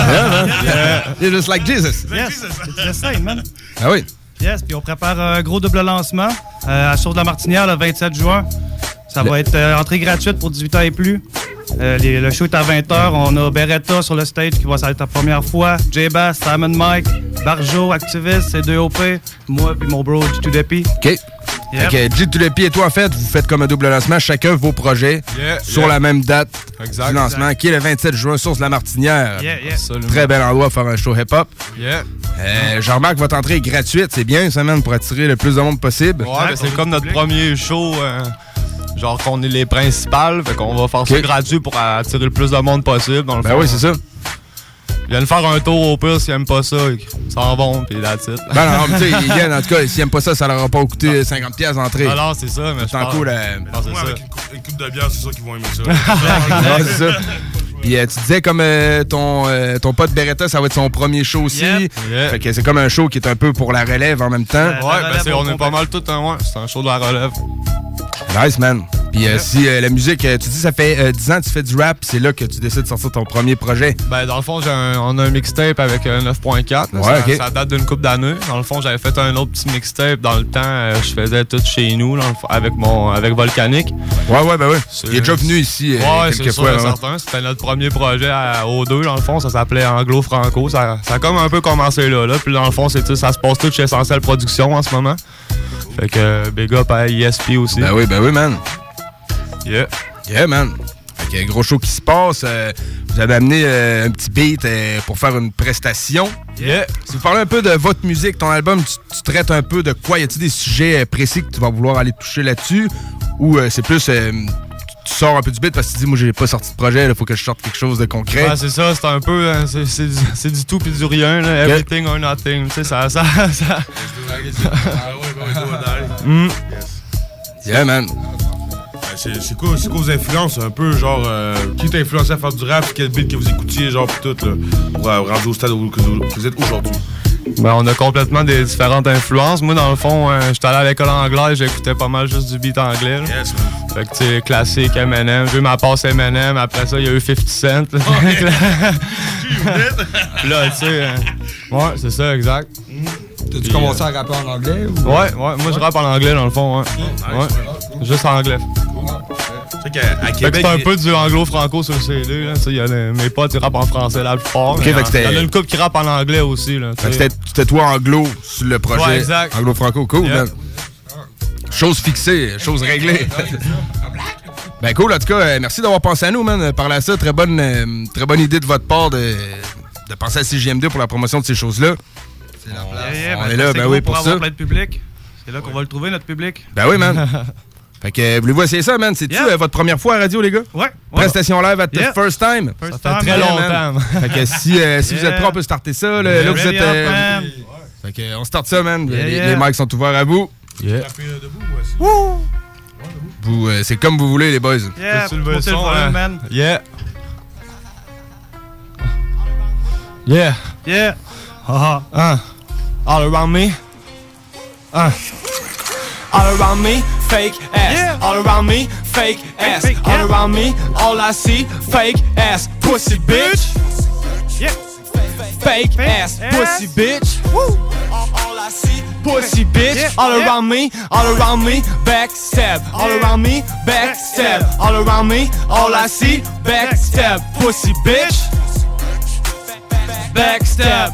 Speaker 1: Jesus like Jesus.
Speaker 16: Yes, it's the same, man.
Speaker 1: Ah oui?
Speaker 16: Yes, puis on prépare un gros double lancement à Source de la Martinière le 27 juin. Ça va être entrée gratuite pour 18 ans et plus. Le show est à 20h. On a Beretta sur le stage qui va être la première fois. J-Bass, Simon Mike, Barjo, Activist, C2OP, moi puis mon bro G2TheP.
Speaker 1: OK. Yep. Fait que G2TheP et toi, en fait, vous faites comme un double lancement, chacun vos projets sur la même date du lancement, qui est le 27 juin, Source de la Martinière. Très bel endroit pour faire un show hip-hop. Je remarque que votre entrée est gratuite. C'est bien, ça, man, pour attirer le plus de monde possible.
Speaker 15: Ouais, ben, c'est comme notre premier show... genre qu'on est les principales, fait qu'on va faire ça gratuit pour attirer le plus de monde possible. Dans le fond,
Speaker 1: oui, c'est ça.
Speaker 15: Ils viennent faire un tour au pire s'ils aiment pas ça, ils s'en vont, puis that's it.
Speaker 1: Non, mais tu sais, ils viennent, en tout cas, s'ils aiment pas ça, ça leur a pas coûté 50$ d'entrée.
Speaker 15: Non, c'est ça, mais
Speaker 1: c'est en cool.
Speaker 2: Moi, avec une coupe de bière, c'est sûr qu'ils vont aimer ça.
Speaker 1: Non, c'est ça. Puis tu disais comme ton pote Beretta, ça va être son premier show aussi. Fait que c'est comme un show qui est un peu pour la relève en même temps.
Speaker 15: On est pas mal tout c'est un show de la relève.
Speaker 1: Nice, man. Puis si la musique, tu dis ça fait 10 ans que tu fais du rap, c'est là que tu décides de sortir ton premier projet.
Speaker 15: Ben dans le fond, on a un mixtape avec 9.4. Ça date d'une couple d'années. Dans le fond, j'avais fait un autre petit mixtape dans le temps. Je faisais tout chez nous avec Volcanic.
Speaker 1: Ouais, ben oui. Il est déjà venu ici quelques fois.
Speaker 15: Certain. C'était notre premier projet aux deux, dans le fond. Ça s'appelait Anglo-Franco. Ça a comme un peu commencé là. Puis dans le fond, ça se passe tout chez Essentiel Production en ce moment. Fait que big up à ESP aussi.
Speaker 1: Ben oui, man.
Speaker 15: Yeah,
Speaker 1: man. Fait que gros show qui se passe. Vous avez amené un petit beat pour faire une prestation. Si vous parlez un peu de votre musique, ton album, tu traites un peu de quoi? Y a-t-il des sujets précis que tu vas vouloir aller toucher là-dessus? Ou c'est plus... tu sors un peu du beat parce que tu dis, moi, j'ai pas sorti de projet, il faut que je sorte quelque chose de concret.
Speaker 15: Ouais, c'est ça, c'est un peu... c'est du tout puis du rien, là. Everything or nothing, tu sais, ça...
Speaker 1: Yeah, man.
Speaker 2: C'est quoi vos influences, un peu, genre, qui t'a influencé à faire du rap, quel beat que vous écoutiez, genre, pis tout, là, pour rendre au stade où vous êtes aujourd'hui?
Speaker 15: Ben, on a complètement des différentes influences. Moi, dans le fond, j'étais allé à l'école anglaise, j'écoutais pas mal juste du beat anglais. Là.
Speaker 2: Yes,
Speaker 15: fait que, tu sais, classique Eminem. J'ai eu ma passe Eminem. Après ça, il y a eu 50 Cent. Là, tu sais... ouais, c'est ça, exact.
Speaker 3: T'as-tu commencé à rapper en anglais? Ou...
Speaker 15: Ouais, moi, je rappe en anglais, dans le fond, ouais.
Speaker 2: Nice.
Speaker 15: Juste anglais.
Speaker 2: C'est qu'à Québec...
Speaker 15: C'est un peu du anglo-franco sur le CD. Mes potes, ils rappent en français la plupart.
Speaker 1: Ok,
Speaker 15: Il
Speaker 1: fait
Speaker 15: y en a une couple qui rappe en anglais aussi. Là,
Speaker 1: c'était toi anglo sur le projet.
Speaker 15: Ouais, exact.
Speaker 1: Anglo-franco, cool, man. Chose fixée, chose réglée. Ben cool, en tout cas, merci d'avoir pensé à nous, man. Par là, ça, très bonne idée de votre part de penser à CJMD pour la promotion de ces choses-là.
Speaker 16: C'est la
Speaker 1: place. On est là, ben oui, pour ça.
Speaker 16: Avoir plein de public. C'est là qu'on va le trouver, notre public.
Speaker 1: Ben oui, man. Fait que, voulez-vous essayer ça, man? C'est-tu votre première fois à radio, les gars?
Speaker 16: Ouais.
Speaker 1: Prestation live at the first time?
Speaker 15: Ça fait très longtemps.
Speaker 1: Fait que si vous êtes prêts, on peut starter ça. Là, vous êtes... fait que, on start ça, man. Les mics sont ouverts à vous. C'est comme vous voulez, les boys.
Speaker 16: Yeah, pour le volume, man.
Speaker 15: Yeah. Yeah.
Speaker 16: Yeah.
Speaker 15: All around me. All around me, fake ass.
Speaker 16: Yeah.
Speaker 15: All around me, fake ass. All around me, all I see, fake ass. Pussy bitch.
Speaker 16: Yeah.
Speaker 15: Fake ass, pussy bitch. Woo. All I see, pussy bitch.
Speaker 16: Yeah.
Speaker 15: All around me, backstab. All around me, backstab. All around me, all I see, backstab. Pussy bitch. Backstab.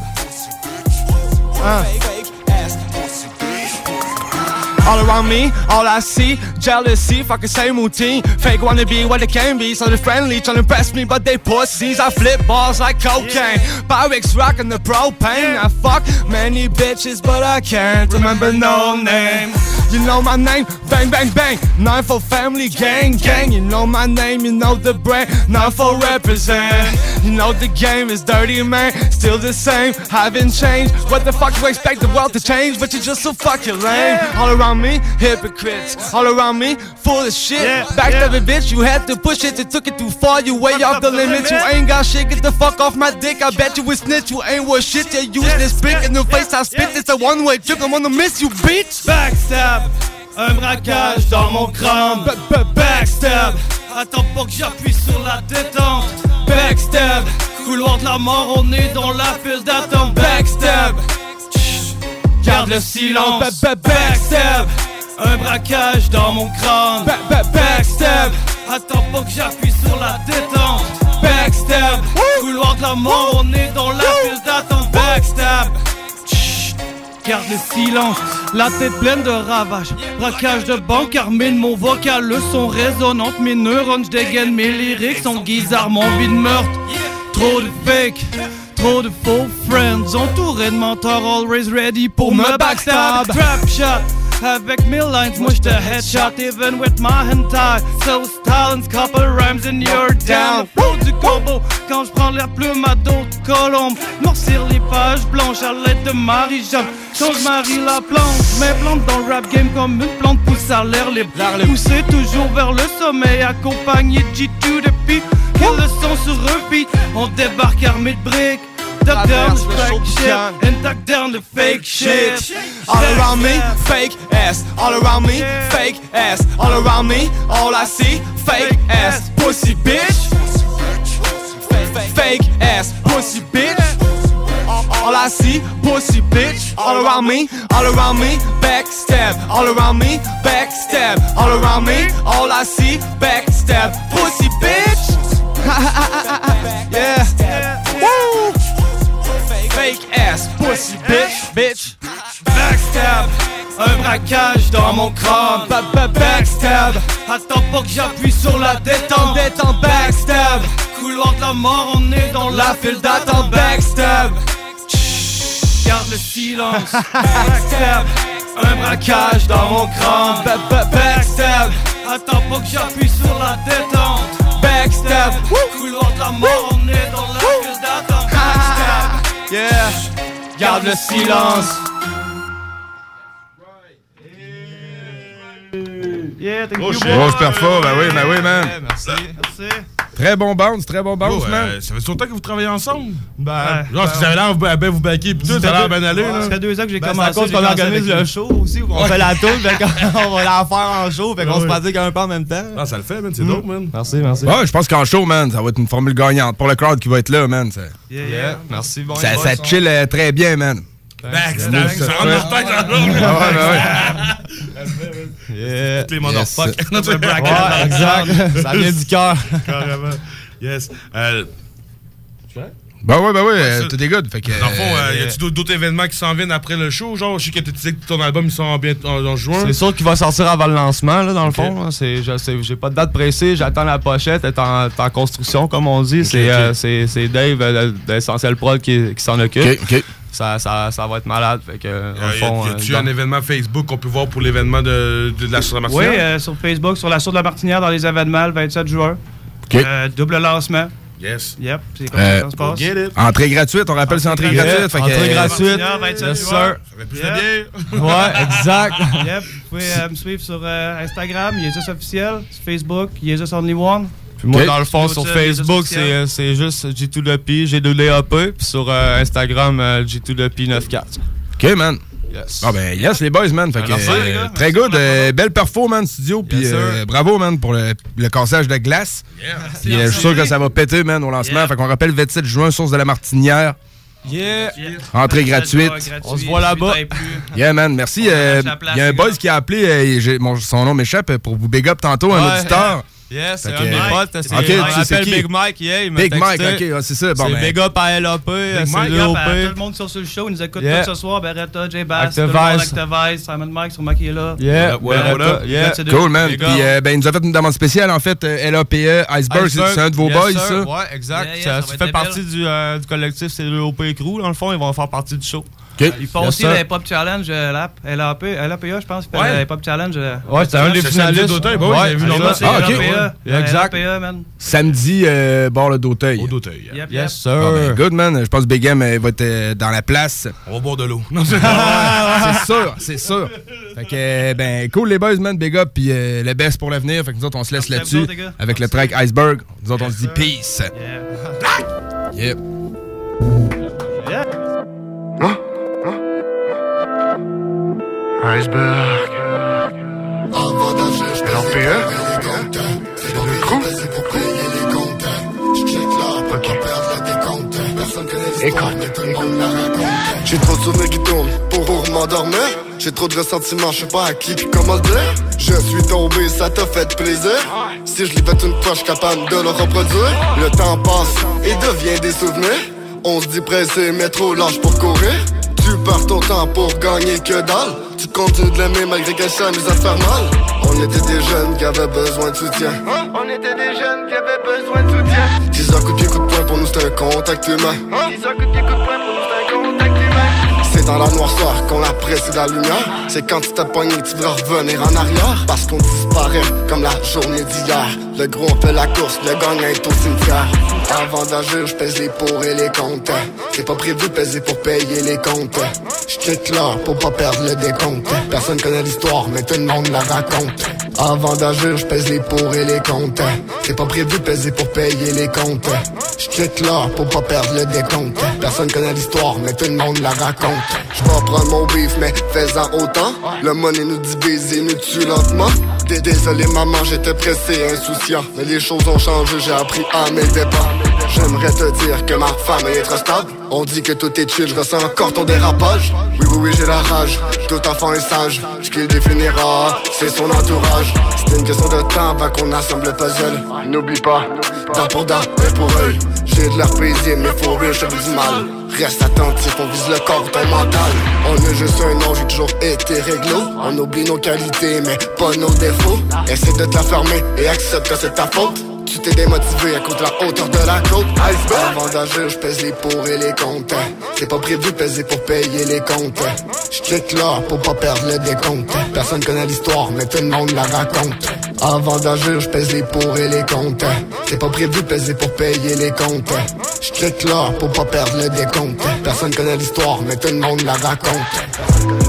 Speaker 15: All around me, all I see, jealousy, fucking same routine. Fake wanna be what they can be, so they're friendly, trying to impress me, but they pussies. I flip balls like cocaine, Pyrex rockin' the propane. I fuck many bitches, but I can't remember no name. You know my name, bang, bang, bang. 9 for family, gang, gang. You know my name, you know the brand, 9 for represent. You know the game is dirty, man, still the same, haven't changed. What the fuck you expect the world to change, but you're just so fucking lame. All around me, hypocrites. All around me, full of shit. Backstab a bitch, you had to push it, you took it too far, you way off the limit. You ain't got shit, get the fuck off my dick. I bet you a snitch, you ain't worth shit. You useless prick in the face I spit. It's a one-way trip, I'm gonna miss you, bitch.
Speaker 16: Backstab, un braquage dans mon crâne. Backstab, attends pas que j'appuie sur la détente. Backstab, couloir de la mort, on est dans la file d'attente. Backstab, garde le silence. Backstab, un braquage dans mon crâne. Backstab, attends pas que j'appuie sur la détente. Backstab, couloir de la mort, on est dans la file d'attente. Backstab, garde le silence, la tête pleine de ravages. Braquage de banque armé de mon vocal, le son résonnante. Mes neurones, j'dégaine mes lyrics, son guisard, mon envie de meurtre. Trop de fake, trop de faux friends, entouré de mentors, always ready pour me backstab. Trap shot, avec mes lines, moi j'te headshot, even with my hentai. So talents, couple rhymes and you're down. Road du combo, quand j'prends la plume à d'autres colombes. Noircir les pages blanches à l'aide de Marie-Jeanne. Quand j'marie la plante, mes plantes dans le rap game comme une plante pousse à l'air libre. Poussé toujours vers le sommet, accompagné de G2 depuis. Quelle leçon sur repeat, on débarque armé de briques. Duck down the fake shit and duck down the fake shit.
Speaker 15: All around me, fake ass. All around me, fake ass. All around me, all I see, fake ass. Pussy bitch. Fake ass, pussy bitch. All I see, pussy bitch. All around me, backstab. All around me, backstab. All around me, all I see, backstab. Pussy bitch. Yeah. Woo. Fake ass, pussy bitch.
Speaker 16: Backstab, un braquage dans mon crâne. Backstab, attends pas que j'appuie sur la détente. Backstab, couloir de la mort, on est dans la file d'attente. Backstab, garde le silence. Backstab, un braquage dans mon crâne. Backstab, attends pas que j'appuie sur la détente. Backstab, couloir de la mort, on est dans la file d'attente. Backstab,
Speaker 15: yeah, garde le silence.
Speaker 16: Yeah, thank you,
Speaker 1: Grosse perfo, ben oui, man.
Speaker 15: Merci.
Speaker 1: Très bon bounce, man.
Speaker 2: Ça fait longtemps que vous travaillez ensemble?
Speaker 15: Ben,
Speaker 2: genre, si vous avez l'air ben vous baquer pis tout, ça a l'air bien aller, là.
Speaker 16: Ça fait 2 ans que j'ai commencé.
Speaker 15: C'est à cause qu'on organise le show aussi, on fait la tour, on va la faire en show, fait qu'on se pratique un peu en même temps.
Speaker 2: Ah, ça le fait, man, c'est dope, man.
Speaker 15: Merci.
Speaker 1: Ouais, je pense qu'en show, man, ça va être une formule gagnante pour le crowd qui va être là, man.
Speaker 15: Yeah, merci, bon.
Speaker 1: Ça chill très bien, man.
Speaker 2: Backstab, ça rentre dans la tête, là.
Speaker 15: Yeah.
Speaker 2: Toutes les motherfuckers.
Speaker 15: Yes. Ouais, exact. Ça vient du cœur.
Speaker 2: Carrément. Yes.
Speaker 1: Ben ouais, tout est good. Fait que,
Speaker 2: dans le fond, y a-tu d'autres événements qui s'en viennent après le show? Genre, je sais que tu disais que ton album il sort en juin.
Speaker 15: C'est sûr qu'il va sortir avant le lancement, là, dans le fond. J'ai pas de date pressée, j'attends la pochette, elle est en construction, comme on dit. C'est Dave d'Essentiel Prod qui s'en occupe. Ça va être malade. Fait que, dans le fond,
Speaker 2: y a-tu un événement Facebook qu'on peut voir pour l'événement de la Source de la Martinière?
Speaker 16: Oui, sur Facebook, sur la Source de la Martinière, dans les événements, le 27 juin. Double lancement.
Speaker 2: Yes.
Speaker 16: Yep, c'est comme ça que ça se passe.
Speaker 1: Entrée gratuite, on rappelle c'est entrée gratuite. Fait
Speaker 15: entrée gratuite.
Speaker 16: 27
Speaker 15: yes,
Speaker 16: sir.
Speaker 2: Ça fait plus de bien.
Speaker 15: Ouais, exact.
Speaker 16: Yep, vous pouvez me suivre sur Instagram, Jesus Officiel, sur Facebook, Jesus Only One.
Speaker 15: Puis moi, dans le fond, sur Facebook, c'est juste G2P, G2DAP. Puis sur Instagram, G2P94.
Speaker 1: OK, man.
Speaker 15: Yes.
Speaker 1: Ah ben yes, les boys, man. Fait que, très good. Belle perfo, man, studio. Puis bravo, man, pour le cassage de glace. Puis je suis sûr que ça va péter, man, au lancement. Fait qu'on rappelle 27 juin, Source de la Martinière.
Speaker 15: Yeah.
Speaker 1: Entrée gratuite.
Speaker 15: On se voit là-bas.
Speaker 1: Yeah, man, merci. Il y a un boys qui a appelé, son nom m'échappe, pour vous big up tantôt, un auditeur.
Speaker 15: Yes, c'est un de mes potes.
Speaker 1: Ok, tu sais qui?
Speaker 15: Big Mike, yeah, il m'a
Speaker 1: Big Mike,
Speaker 15: texté.
Speaker 1: ok, c'est ça. Bon,
Speaker 15: c'est Big Up à LAP, c'est
Speaker 16: tout le monde sur le show, il nous écoute tout ce soir. Beretta, J-Bass, tout le monde, Actavize, Simon Mike, sûrement qui est là.
Speaker 15: Yeah,
Speaker 1: yeah. Cool, man. Puis il nous a fait une demande spéciale, en fait, LAPE, Iceberg, c'est un de vos boys, ça?
Speaker 15: Ouais, exact. Ça fait partie du collectif, c'est le OP Crew, dans le fond, ils vont faire partie du show.
Speaker 16: Ils font aussi le Hip-Hop Challenge, LAPA, je pense, le Hip-Hop Challenge.
Speaker 15: Ouais, c'était un des finalistes.
Speaker 2: Ouais, j'ai vu l'endroit.
Speaker 1: Ah, ok.
Speaker 15: Exact.
Speaker 1: Samedi, bord le d'Auteuil.
Speaker 2: Au d'Auteuil.
Speaker 15: Yes, sir.
Speaker 1: Good, man. Je pense que Big M va être dans la place.
Speaker 2: On va boire de l'eau.
Speaker 1: C'est sûr. Fait que, ben, cool, les boys, man. Big up, puis le best pour l'avenir. Fait que nous autres, on se laisse là-dessus. Avec le track Iceberg. Nous autres, on se dit peace. Yep.
Speaker 9: Iceberg. LAPE. C'est le crew. Ok. Écoute.
Speaker 17: J'ai trop de souvenirs qui tournent pour m'endormir. J'ai trop de ressentiments, je sais pas à qui puis comment le dire. Je suis tombé, ça t'a fait plaisir. Si je l'ai fait une fois, je suis capable de le reproduire. Le temps passe et devient des souvenirs. On se dit pressé, mais trop lâche pour courir. Tu perds ton temps pour gagner que dalle. Tu continues de l'aimer malgré qu'elle s'amuse à te faire mal. On était des jeunes qui avaient besoin de soutien. On était des jeunes qui avaient besoin de soutien. 10 heures coup de pied, coup de poing, pour nous c'était un contact humain. 10 heures coup de pied, coup de poing, pour nous c'était un contact humain. C'est dans la noirceur qu'on apprécie la lumière. C'est quand tu t'as pogné que tu dois revenir en arrière. Parce qu'on disparaît comme la journée d'hier. Le gros on fait la course, le gagnant est au cimetière. Avant d'agir, je pèse les pour et les comptes. J'ai pas prévu de peser pour payer les comptes. J'check là pour pas perdre le décompte. Personne connaît l'histoire, mais tout le monde la raconte. Avant d'agir, je pèse les pour et les comptes. J'ai pas prévu de peser pour payer les comptes. J'check là pour pas perdre le décompte. Personne connaît l'histoire, mais tout le monde la raconte. J'vais prendre mon beef, mais fais-en autant. Le money nous divise et nous tue lentement. Désolé maman, j'étais pressé et insouciant. Mais les choses ont changé, j'ai appris à mes dépens. J'aimerais te dire que ma femme est trop stable. On dit que tout est chill, je ressens encore ton dérapage. Oui, j'ai la rage, tout enfant est sage. Ce qu'il définira, c'est son entourage. C'est une question de temps avant qu'on assemble le puzzle. N'oublie pas, dent pour dent, œil pour œil. J'ai de l'air paisible, mais faut rire, je du mal. Reste attentif, on vise le corps, ton mental. On est juste un nom, j'ai toujours été réglo. On oublie nos qualités, mais pas nos défauts. Essaie de te la fermer et accepte que c'est ta faute. Tu t'es démotivé à cause de la hauteur de la côte. Avant d'agir, je pèse les pour et les comptes. J'ai pas prévu de peser pour payer les comptes. J'check là pour pas perdre le décompte. Personne connaît l'histoire, mais tout le monde la raconte. Avant d'agir, je pèse les pour et les comptes. J'ai pas prévu de peser pour payer les comptes. J'check là pour pas perdre le décompte. Personne connaît l'histoire, mais tout le monde la raconte.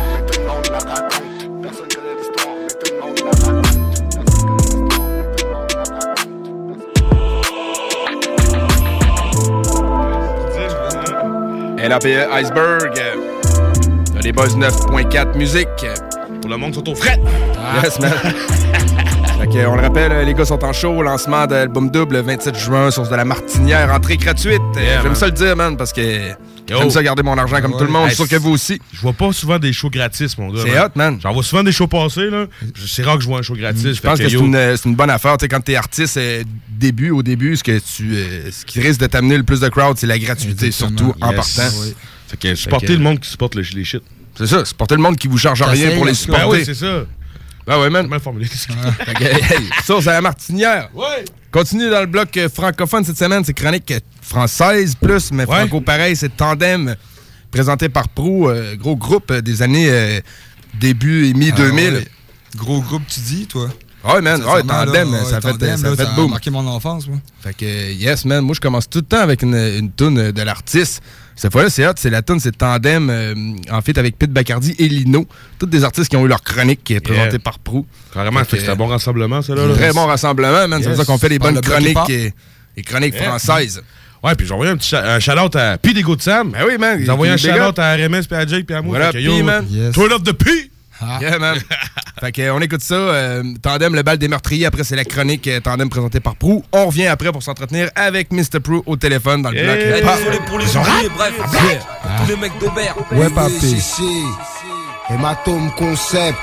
Speaker 1: LAPE Iceberg. Les Boys 9.4 musique.
Speaker 2: Pour le monde sont au fret.
Speaker 1: Yes, man. Fait que, on le rappelle, les gars sont en show. Lancement de l'album double le 27 juin, source de la Martinière, entrée gratuite. J'aime ça le dire, man, parce que j'aime ça garder mon argent comme tout le monde. Je suis sûr que vous aussi.
Speaker 2: Je vois pas souvent des shows gratis, mon gars.
Speaker 1: C'est hot, man.
Speaker 2: J'en vois souvent des shows passés, là. C'est rare que je vois un show gratis.
Speaker 1: Je pense que c'est une bonne affaire. T'sais, quand t'es artiste, au début, ce qui risque de t'amener le plus de crowd, c'est la gratuité, surtout en partant.
Speaker 2: Oui. Fait que supporter le monde qui supporte les shit.
Speaker 1: C'est ça, supporter le monde qui vous charge rien pour les supporter.
Speaker 2: Ben oui, c'est ça.
Speaker 1: Ben ouais, man.
Speaker 2: Mal formulé.
Speaker 1: Source à la Martinière.
Speaker 2: Ouais.
Speaker 1: Continue dans le bloc francophone cette semaine, c'est chronique française plus, mais franco pareil, c'est Tandem, présenté par Pro, gros groupe des années début et mi-2000.
Speaker 3: Ouais. Gros groupe, tu dis, toi?
Speaker 1: Ouais, man. Ouais, Tandem, ça fait boom.
Speaker 3: Ça a marqué mon enfance, moi.
Speaker 1: Fait que, yes, man. Moi, je commence tout le temps avec une toune de l'artiste. Cette fois-là, c'est hot. La toune, c'est Tandem, en fait, avec Pete Bacardi et Lino. Tous des artistes qui ont eu leur chronique qui est présentée par Pro.
Speaker 2: Carrément, c'est un bon rassemblement, ça, là.
Speaker 1: Très bon rassemblement, man. C'est pour ça qu'on fait les bonnes chroniques et chroniques françaises.
Speaker 2: Ouais, puis j'ai envoyé un shout-out à P des Go de Sam.
Speaker 1: Ben oui, man.
Speaker 2: J'ai envoyé un shout-out à RMS, puis à Jake, puis à moi.
Speaker 1: Voilà, P, man.
Speaker 2: Turn up the P!
Speaker 1: Yeah, man. Fait qu'on écoute ça. Tandem, le bal des meurtriers. Après, c'est la chronique Tandem présentée par Prou. On revient après pour s'entretenir avec Mr. Prou au téléphone dans le bloc.
Speaker 18: Désolé pour les ouvriers, bref. Tous les mecs d'Aubert.
Speaker 19: Ouais, papi. Hématome Concept.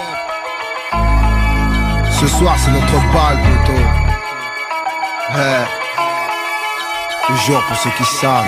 Speaker 19: Ce soir, c'est notre bal, poto. Toujours pour ceux qui savent.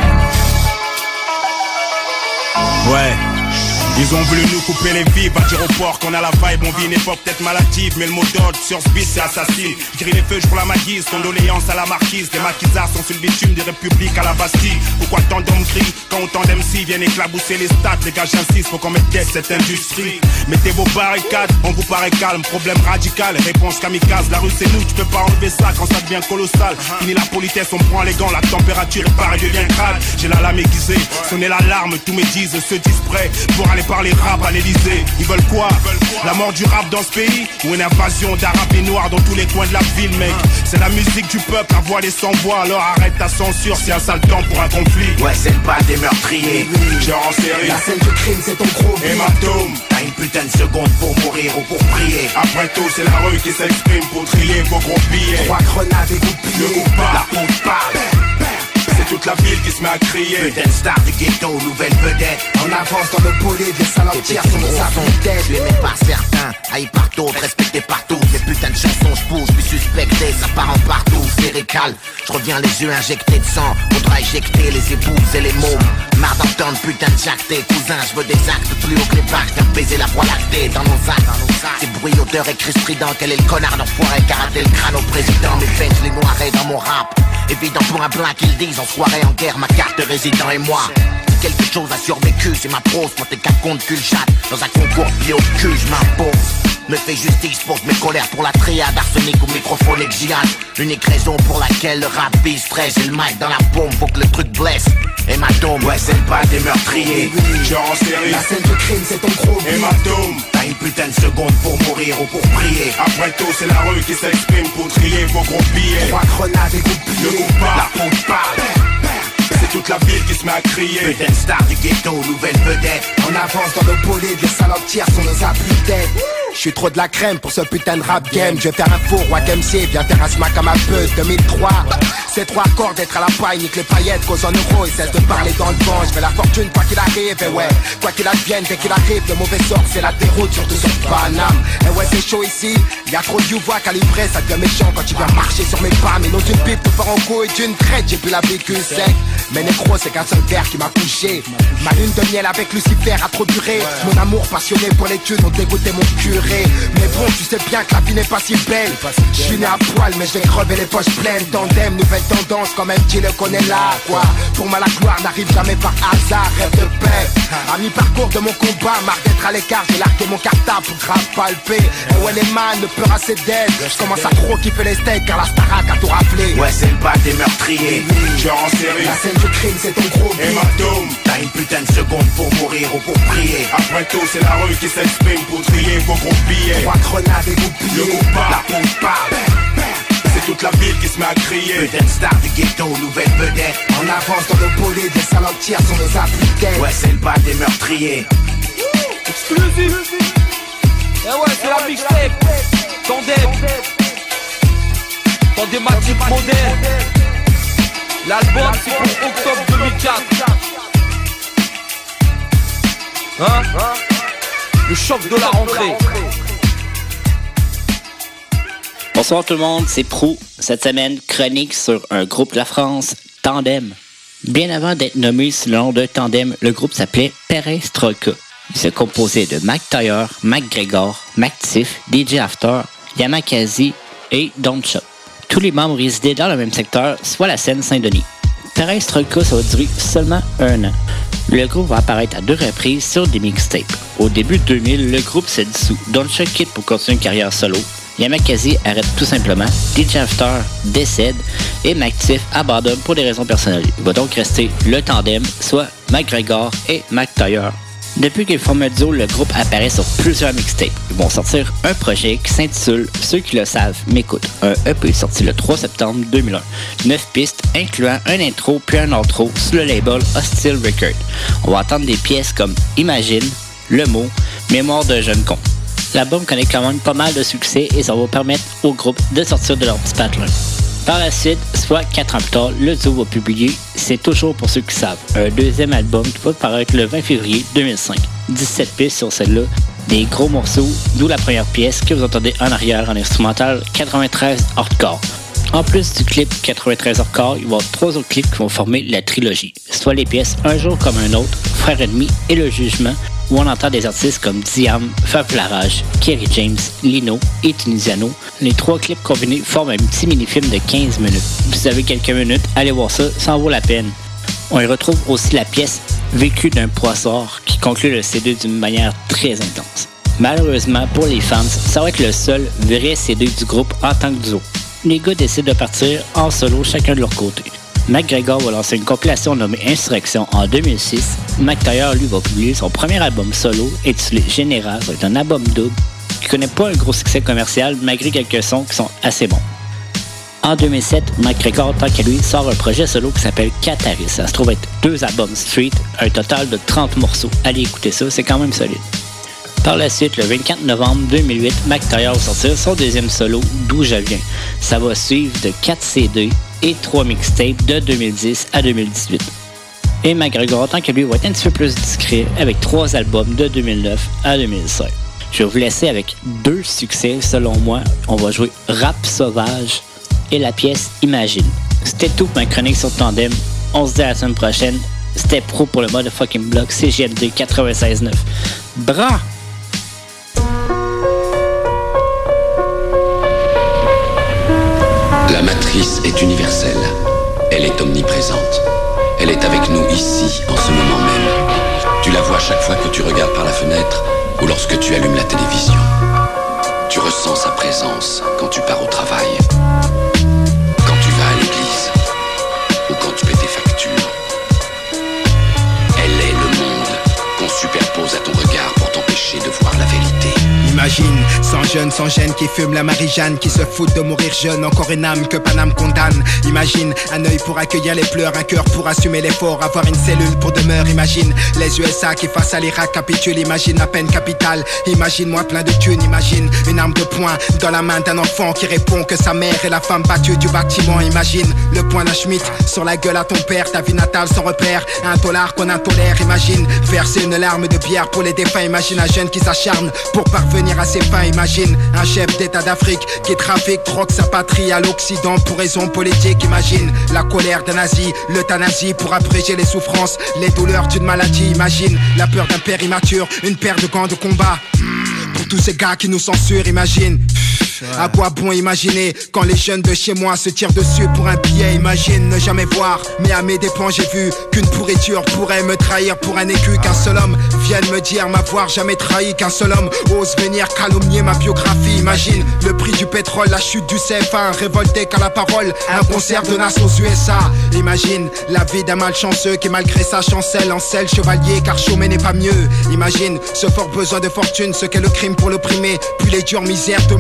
Speaker 8: Ouais. Ils ont voulu nous couper les vies, à dire au port qu'on a la vibe, on vit une époque peut-être malative, mais le mot d'ordre sur ce beat c'est assassine. Grille les feux, je pour la maguise, condoléances à la marquise, des maquisards sont sur le bitume des républiques à la Bastille. Pourquoi tant d'hommes crient quand autant d'MC viennent éclabousser les stats, les gars j'insiste, faut qu'on mette tête cette industrie. Mettez vos barricades, on vous paraît calme, problème radical, réponse kamikaze, la rue c'est nous, tu peux pas enlever ça quand ça devient colossal. Fini la politesse, on prend les gants, la température est pareil, devient grave. J'ai la lame aiguisée, sonnez l'alarme, tous mes disent, se disent prêts pour aller par les rap à l'Elysée. Ils veulent quoi? La mort du rap dans ce pays? Ou une invasion d'arabes et noirs dans tous les coins de la ville, mec? C'est la musique du peuple, à voix les sans voix. Alors arrête ta censure, c'est un sale temps pour un conflit.
Speaker 10: Ouais, c'est le bal des meurtriers.
Speaker 8: Genre en série.
Speaker 10: La scène du crime, c'est ton gros beat.
Speaker 8: Hématome.
Speaker 10: T'as une putain de seconde pour mourir ou pour prier.
Speaker 8: Après tout, c'est la rue qui s'exprime pour trier vos gros billets.
Speaker 10: 3 grenades égoupillées.
Speaker 8: Le coup pas.
Speaker 10: La pompe parle.
Speaker 8: C'est toute la ville qui se met à crier.
Speaker 10: Putain de star du ghetto, nouvelle vedette. On avance dans le bolide, les saloptières sont nos avant-têtes. Je les mets par certains, haïs par d'autres, respectés par tous. Les putains de chansons, je pousse, puis suspecté, ça part en partout. Sphérical, je reviens les yeux injectés de sang. Faudra éjecter les épouses et les mômes. Marre d'entendre putain de jacté, cousin, je veux des actes plus haut que les bacs. Faire baiser la voie lactée dans nos actes. C'est bruit, odeur et cri strident. Quel est le connard d'enfoiré qui a raté le crâne au président? Mes veines, je les noirais dans mon rap. Évident pour un blanc qu'ils disent en soirée en guerre, ma carte de résident et moi. Quelque chose a survécu, c'est ma prose. Moi t'es qu'un con de cul chatte. Dans un concours pied au cul, je m'impose. Me fais justice pour mes colères pour la triade, arsenic ou microphone et djihad. L'unique raison pour laquelle le rap bise très, j'ai le mic dans la bombe, faut que le truc blesse. Hématome, ouais c'est le bal des meurtriers.
Speaker 8: Genre en série.
Speaker 10: La scène du crime c'est ton gros beat.
Speaker 8: Hématome.
Speaker 10: T'as une putain de seconde pour mourir ou pour prier.
Speaker 8: Après tout c'est la rue qui s'exprime pour trier vos gros billets.
Speaker 10: 3 grenades égoupillées.
Speaker 8: Le coup pas.
Speaker 10: La pompe parle.
Speaker 8: C'est toute la ville qui se met à crier.
Speaker 10: Putain de star du ghetto, nouvelle vedette. On avance dans le bolide, les saloptières sont nos appuis-têtes. J'suis trop de la crème pour ce putain de rap game. Je vais faire un four, Wack MC, viens faire un smack à ma buzz 2003. C'est 3 accords d'être à la paille, nique les paillettes, cause en euros et cesse de parler dans le vent. J'fais la fortune quoi qu'il arrive, et ouais, quoi qu'il advienne, dès qu'il arrive, le mauvais sort c'est la déroute, surtout sur Paname. Et ouais c'est chaud ici, y'a trop de you-voix calibré, ça devient méchant quand tu viens marcher sur mes pas. Mais non d'une pipe, te faire en couille d'une crête, j'ai plus la vécu sec. Mais négro c'est qu'un seul verre qui m'a couché. Ma lune de miel avec Lucifer a trop duré. Mon amour passionné pour les thunes ont dégoûté mon curé. Mais bon tu sais bien que la vie n'est pas si belle. J'suis né à poil mais j'ai crevé les poches pleines. Tandem, nouvelle tendance quand même tu le connais là quoi. Pour moi la gloire n'arrive jamais par hasard. Rêve de paix, à mi-parcours de mon combat. Marre d'être à l'écart, j'ai largué mon cartable pour grave palper. Et ouais les man ne peur assez d'aide. J'commence à trop kiffer les steaks car la Starac a tout raflé. Ouais c'est le bal des meurtriers.
Speaker 8: Genre en série.
Speaker 10: La scène du crime c'est ton gros beat.
Speaker 8: Hématome.
Speaker 10: T'as une putain de seconde pour mourir ou pour prier.
Speaker 8: Après tout c'est la rue qui s'exprime pour trier vos gros billets.
Speaker 10: 3 grenades égoupillées.
Speaker 8: Le coup pas.
Speaker 10: La pompe parle.
Speaker 8: C'est toute la ville qui se met à crier.
Speaker 10: Putain de star du ghetto, nouvelle vedette. On avance dans le bolide, les saloptières sont nos appliqués. Ouais c'est le bal des meurtriers.
Speaker 18: Exclusif. Eh ouais c'est la mixtape. Tandem. dans des matiques modernes. L'album c'est pour octobre 2004. Hein? Le choc de la rentrée.
Speaker 20: Bonsoir tout le monde, c'est Prou. Cette semaine, chronique sur un groupe de la France, Tandem. Bien avant d'être nommé sous le nom de Tandem, le groupe s'appelait Perestroïka. Il se composait de Mac Taylor, MacGregor, Mactif, DJ After, Yamakasi et Don't Shop. Tous les membres résidaient dans le même secteur, soit la Seine-Saint-Denis. Perestroïka, ça va durer seulement 1 an. Le groupe va apparaître à 2 reprises sur des mixtapes. Au début de 2000, le groupe se dissout. Don't Shop quitte pour continuer une carrière solo. Yamakasi arrête tout simplement, DJ After décède et Mactif abandonne pour des raisons personnelles. Il va donc rester le tandem, soit MacGregor et Mac Taylor. Depuis qu'ils forment un duo, le groupe apparaît sur plusieurs mixtapes. Ils vont sortir un projet qui s'intitule « Ceux qui le savent m'écoutent », un EP sorti le 3 septembre 2001. 9 pistes, incluant un intro puis un outro sous le label Hostile Record. On va entendre des pièces comme « Imagine »,« Le mot »,« Mémoire d'un jeune con ». L'album connaît quand même pas mal de succès et ça va permettre au groupe de sortir de leur petit patelin. Par la suite, soit 4 ans plus tard, le duo va publier « C'est toujours pour ceux qui savent », un deuxième album qui va paraître le 20 février 2005. 17 pistes sur celle-là, des gros morceaux, d'où la première pièce que vous entendez en arrière en instrumental 93 Hardcore. En plus du clip 93 Hardcore, il va y avoir 3 autres clips qui vont former la trilogie, soit les pièces Un jour comme un autre, Frère ennemi et Le jugement, où on entend des artistes comme Diam, Fab Larage, Kerry James, Lino et Tunisiano. Les 3 clips combinés forment un petit mini-film de 15 minutes. Si vous avez quelques minutes, allez voir ça, ça en vaut la peine. On y retrouve aussi la pièce Vécu d'un poissoir qui conclut le CD d'une manière très intense. Malheureusement pour les fans, ça va être le seul vrai CD du groupe en tant que duo. Les gars décident de partir en solo chacun de leur côté. MacGregor va lancer une compilation nommée Insurrection en 2006. Mac Taylor, lui, va publier son premier album solo intitulé Général. Ça va être un album double qui connaît pas un gros succès commercial malgré quelques sons qui sont assez bons. En 2007, MacGregor, tant qu'à lui, sort un projet solo qui s'appelle Cataris. Ça se trouve être 2 albums street, un total de 30 morceaux. Allez écouter ça, c'est quand même solide. Par la suite, le 24 novembre 2008, Mac Taylor va sortir son deuxième solo, D'où je viens. Ça va suivre de 4 CD et 3 mixtapes de 2010 à 2018. Et MacGregor, tant que lui, va être un petit peu plus discret avec 3 albums de 2009 à 2016. Je vais vous laisser avec 2 succès, selon moi. On va jouer Rap Sauvage et la pièce Imagine. C'était tout pour ma chronique sur Tandem. On se dit à la semaine prochaine. C'était Pro pour le motherfucking block CJMD 96.9. Bras!
Speaker 21: La matrice est universelle. Elle est omniprésente. Elle est avec nous ici, en ce moment même. Tu la vois chaque fois que tu regardes par la fenêtre ou lorsque tu allumes la télévision. Tu ressens sa présence quand tu pars au travail, quand tu vas à l'église ou quand tu paies tes factures. Elle est le monde qu'on superpose à ton regard pour t'empêcher de voir la vérité.
Speaker 22: Imagine, 100 jeunes sans gêne qui fument la Marie-Jeanne, qui se foutent de mourir jeune, encore une âme que Paname condamne. Imagine, un œil pour accueillir les pleurs, un cœur pour assumer l'effort, avoir une cellule pour demeure. Imagine, les USA qui face à l'Irak capitulent, imagine la peine capitale. Imagine-moi plein de thunes, imagine une arme de poing dans la main d'un enfant qui répond que sa mère est la femme battue du bâtiment. Imagine, le poing d'un Schmitt sur la gueule à ton père, ta vie natale sans repère, un dollar qu'on intolère. Imagine, verser une larme de bière pour les défunts. Imagine un jeune qui s'acharne pour parvenir à ses fins. Imagine un chef d'état d'Afrique qui trafique, troque sa patrie à l'Occident pour raisons politiques. Imagine la colère d'un nazi, l'euthanasie pour abréger les souffrances, les douleurs d'une maladie. Imagine la peur d'un père immature, une paire de gants de combat pour tous ces gars qui nous censurent. Imagine à quoi bon imaginer quand les jeunes de chez moi se tirent dessus pour un billet. Imagine ne jamais voir, mais à mes dépens j'ai vu qu'une pourriture pourrait me trahir pour un écu. Qu'un seul homme vienne me dire m'avoir jamais trahi, qu'un seul homme ose venir calomnier ma biographie. Imagine le prix du pétrole, la chute du CFA, un révolté qu'à la parole, un concert de Nas aux USA. Imagine la vie d'un malchanceux qui malgré sa chancelle encelle chevalier, car chômer n'est pas mieux. Imagine ce fort besoin de fortune, ce qu'est le crime pour l'opprimer, puis les dures misères de ma commune.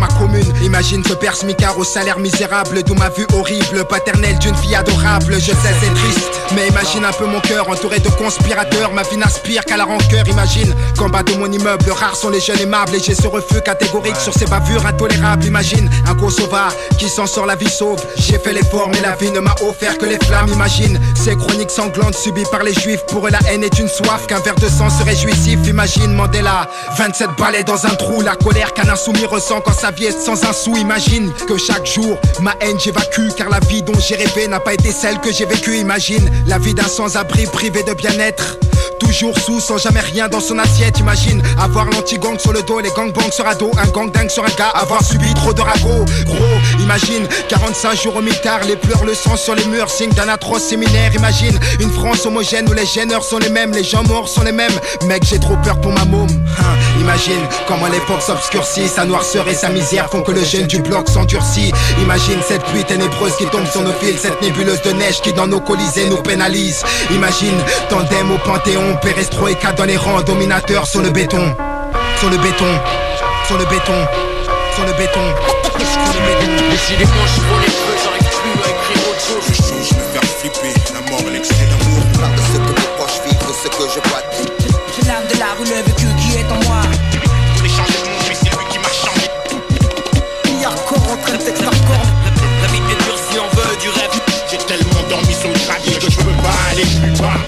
Speaker 22: Imagine ce père smicard au salaire misérable, d'où ma vue horrible, paternelle d'une fille adorable. Je sais c'est triste, mais imagine un peu mon cœur entouré de conspirateurs. Ma vie n'aspire qu'à la rancœur. Imagine qu'en bas de mon immeuble, rares sont les jeunes aimables, et j'ai ce refus catégorique sur ces bavures intolérables. Imagine un Kosovar qui s'en sort la vie sauve. J'ai fait l'effort mais la vie ne m'a offert que les flammes. Imagine ces chroniques sanglantes subies par les juifs. Pour eux la haine est une soif, qu'un verre de sang serait jouissif. Imagine Mandela, 27 balais dans un trou. La colère qu'un insoumis ressent quand sa vie est sans un sou. Imagine que chaque jour ma haine j'évacue, car la vie dont j'ai rêvé n'a pas été celle que j'ai vécue. Imagine la vie d'un sans-abri privé de bien-être, toujours sous, sans jamais rien dans son assiette. Imagine avoir l'anti-gang sur le dos, les gangbangs sur ado, un gang dingue sur un gars, avoir subi trop de ragots. Gros, imagine 45 jours au mitard, les pleurs, le sang sur les murs, signe d'un atroce séminaire. Imagine une France homogène où les gêneurs sont les mêmes, les gens morts sont les mêmes. Mec, j'ai trop peur pour ma môme. Imagine comment l'époque s'obscurcit, sa noirceur et sa misère font que le jeune du bloc s'endurcit. Imagine cette pluie ténébreuse qui tombe sur nos fils, cette nébuleuse de neige qui dans nos colisées nous pénalise. Imagine tandem au Panthéon, perestroïka dans les rangs, dominateurs sur le béton. Sur le béton, sur le béton, sur le béton, sur le béton.
Speaker 10: Décidément, je prends les cheveux, j'arrive plus à écrire autre chose. Je me faire flipper, la mort et l'excès d'amour.
Speaker 4: Je parle de ce que mes proches vivent, de ce que je vois.
Speaker 11: C'est l'âme de la rue, le vécu qui est en moi.
Speaker 10: Pour les changer de monde, mais c'est lui qui m'a changé.
Speaker 11: Il y a encore en train de texte hardcore.
Speaker 10: La vie est dure si on veut du rêve. J'ai tellement dormi sur le gravier que je peux pas aller plus bas.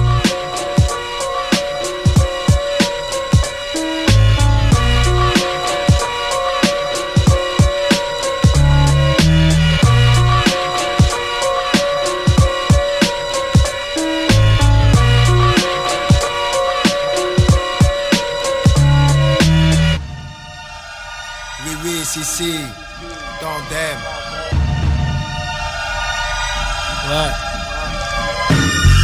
Speaker 4: Si, Tandem.
Speaker 22: Ouais.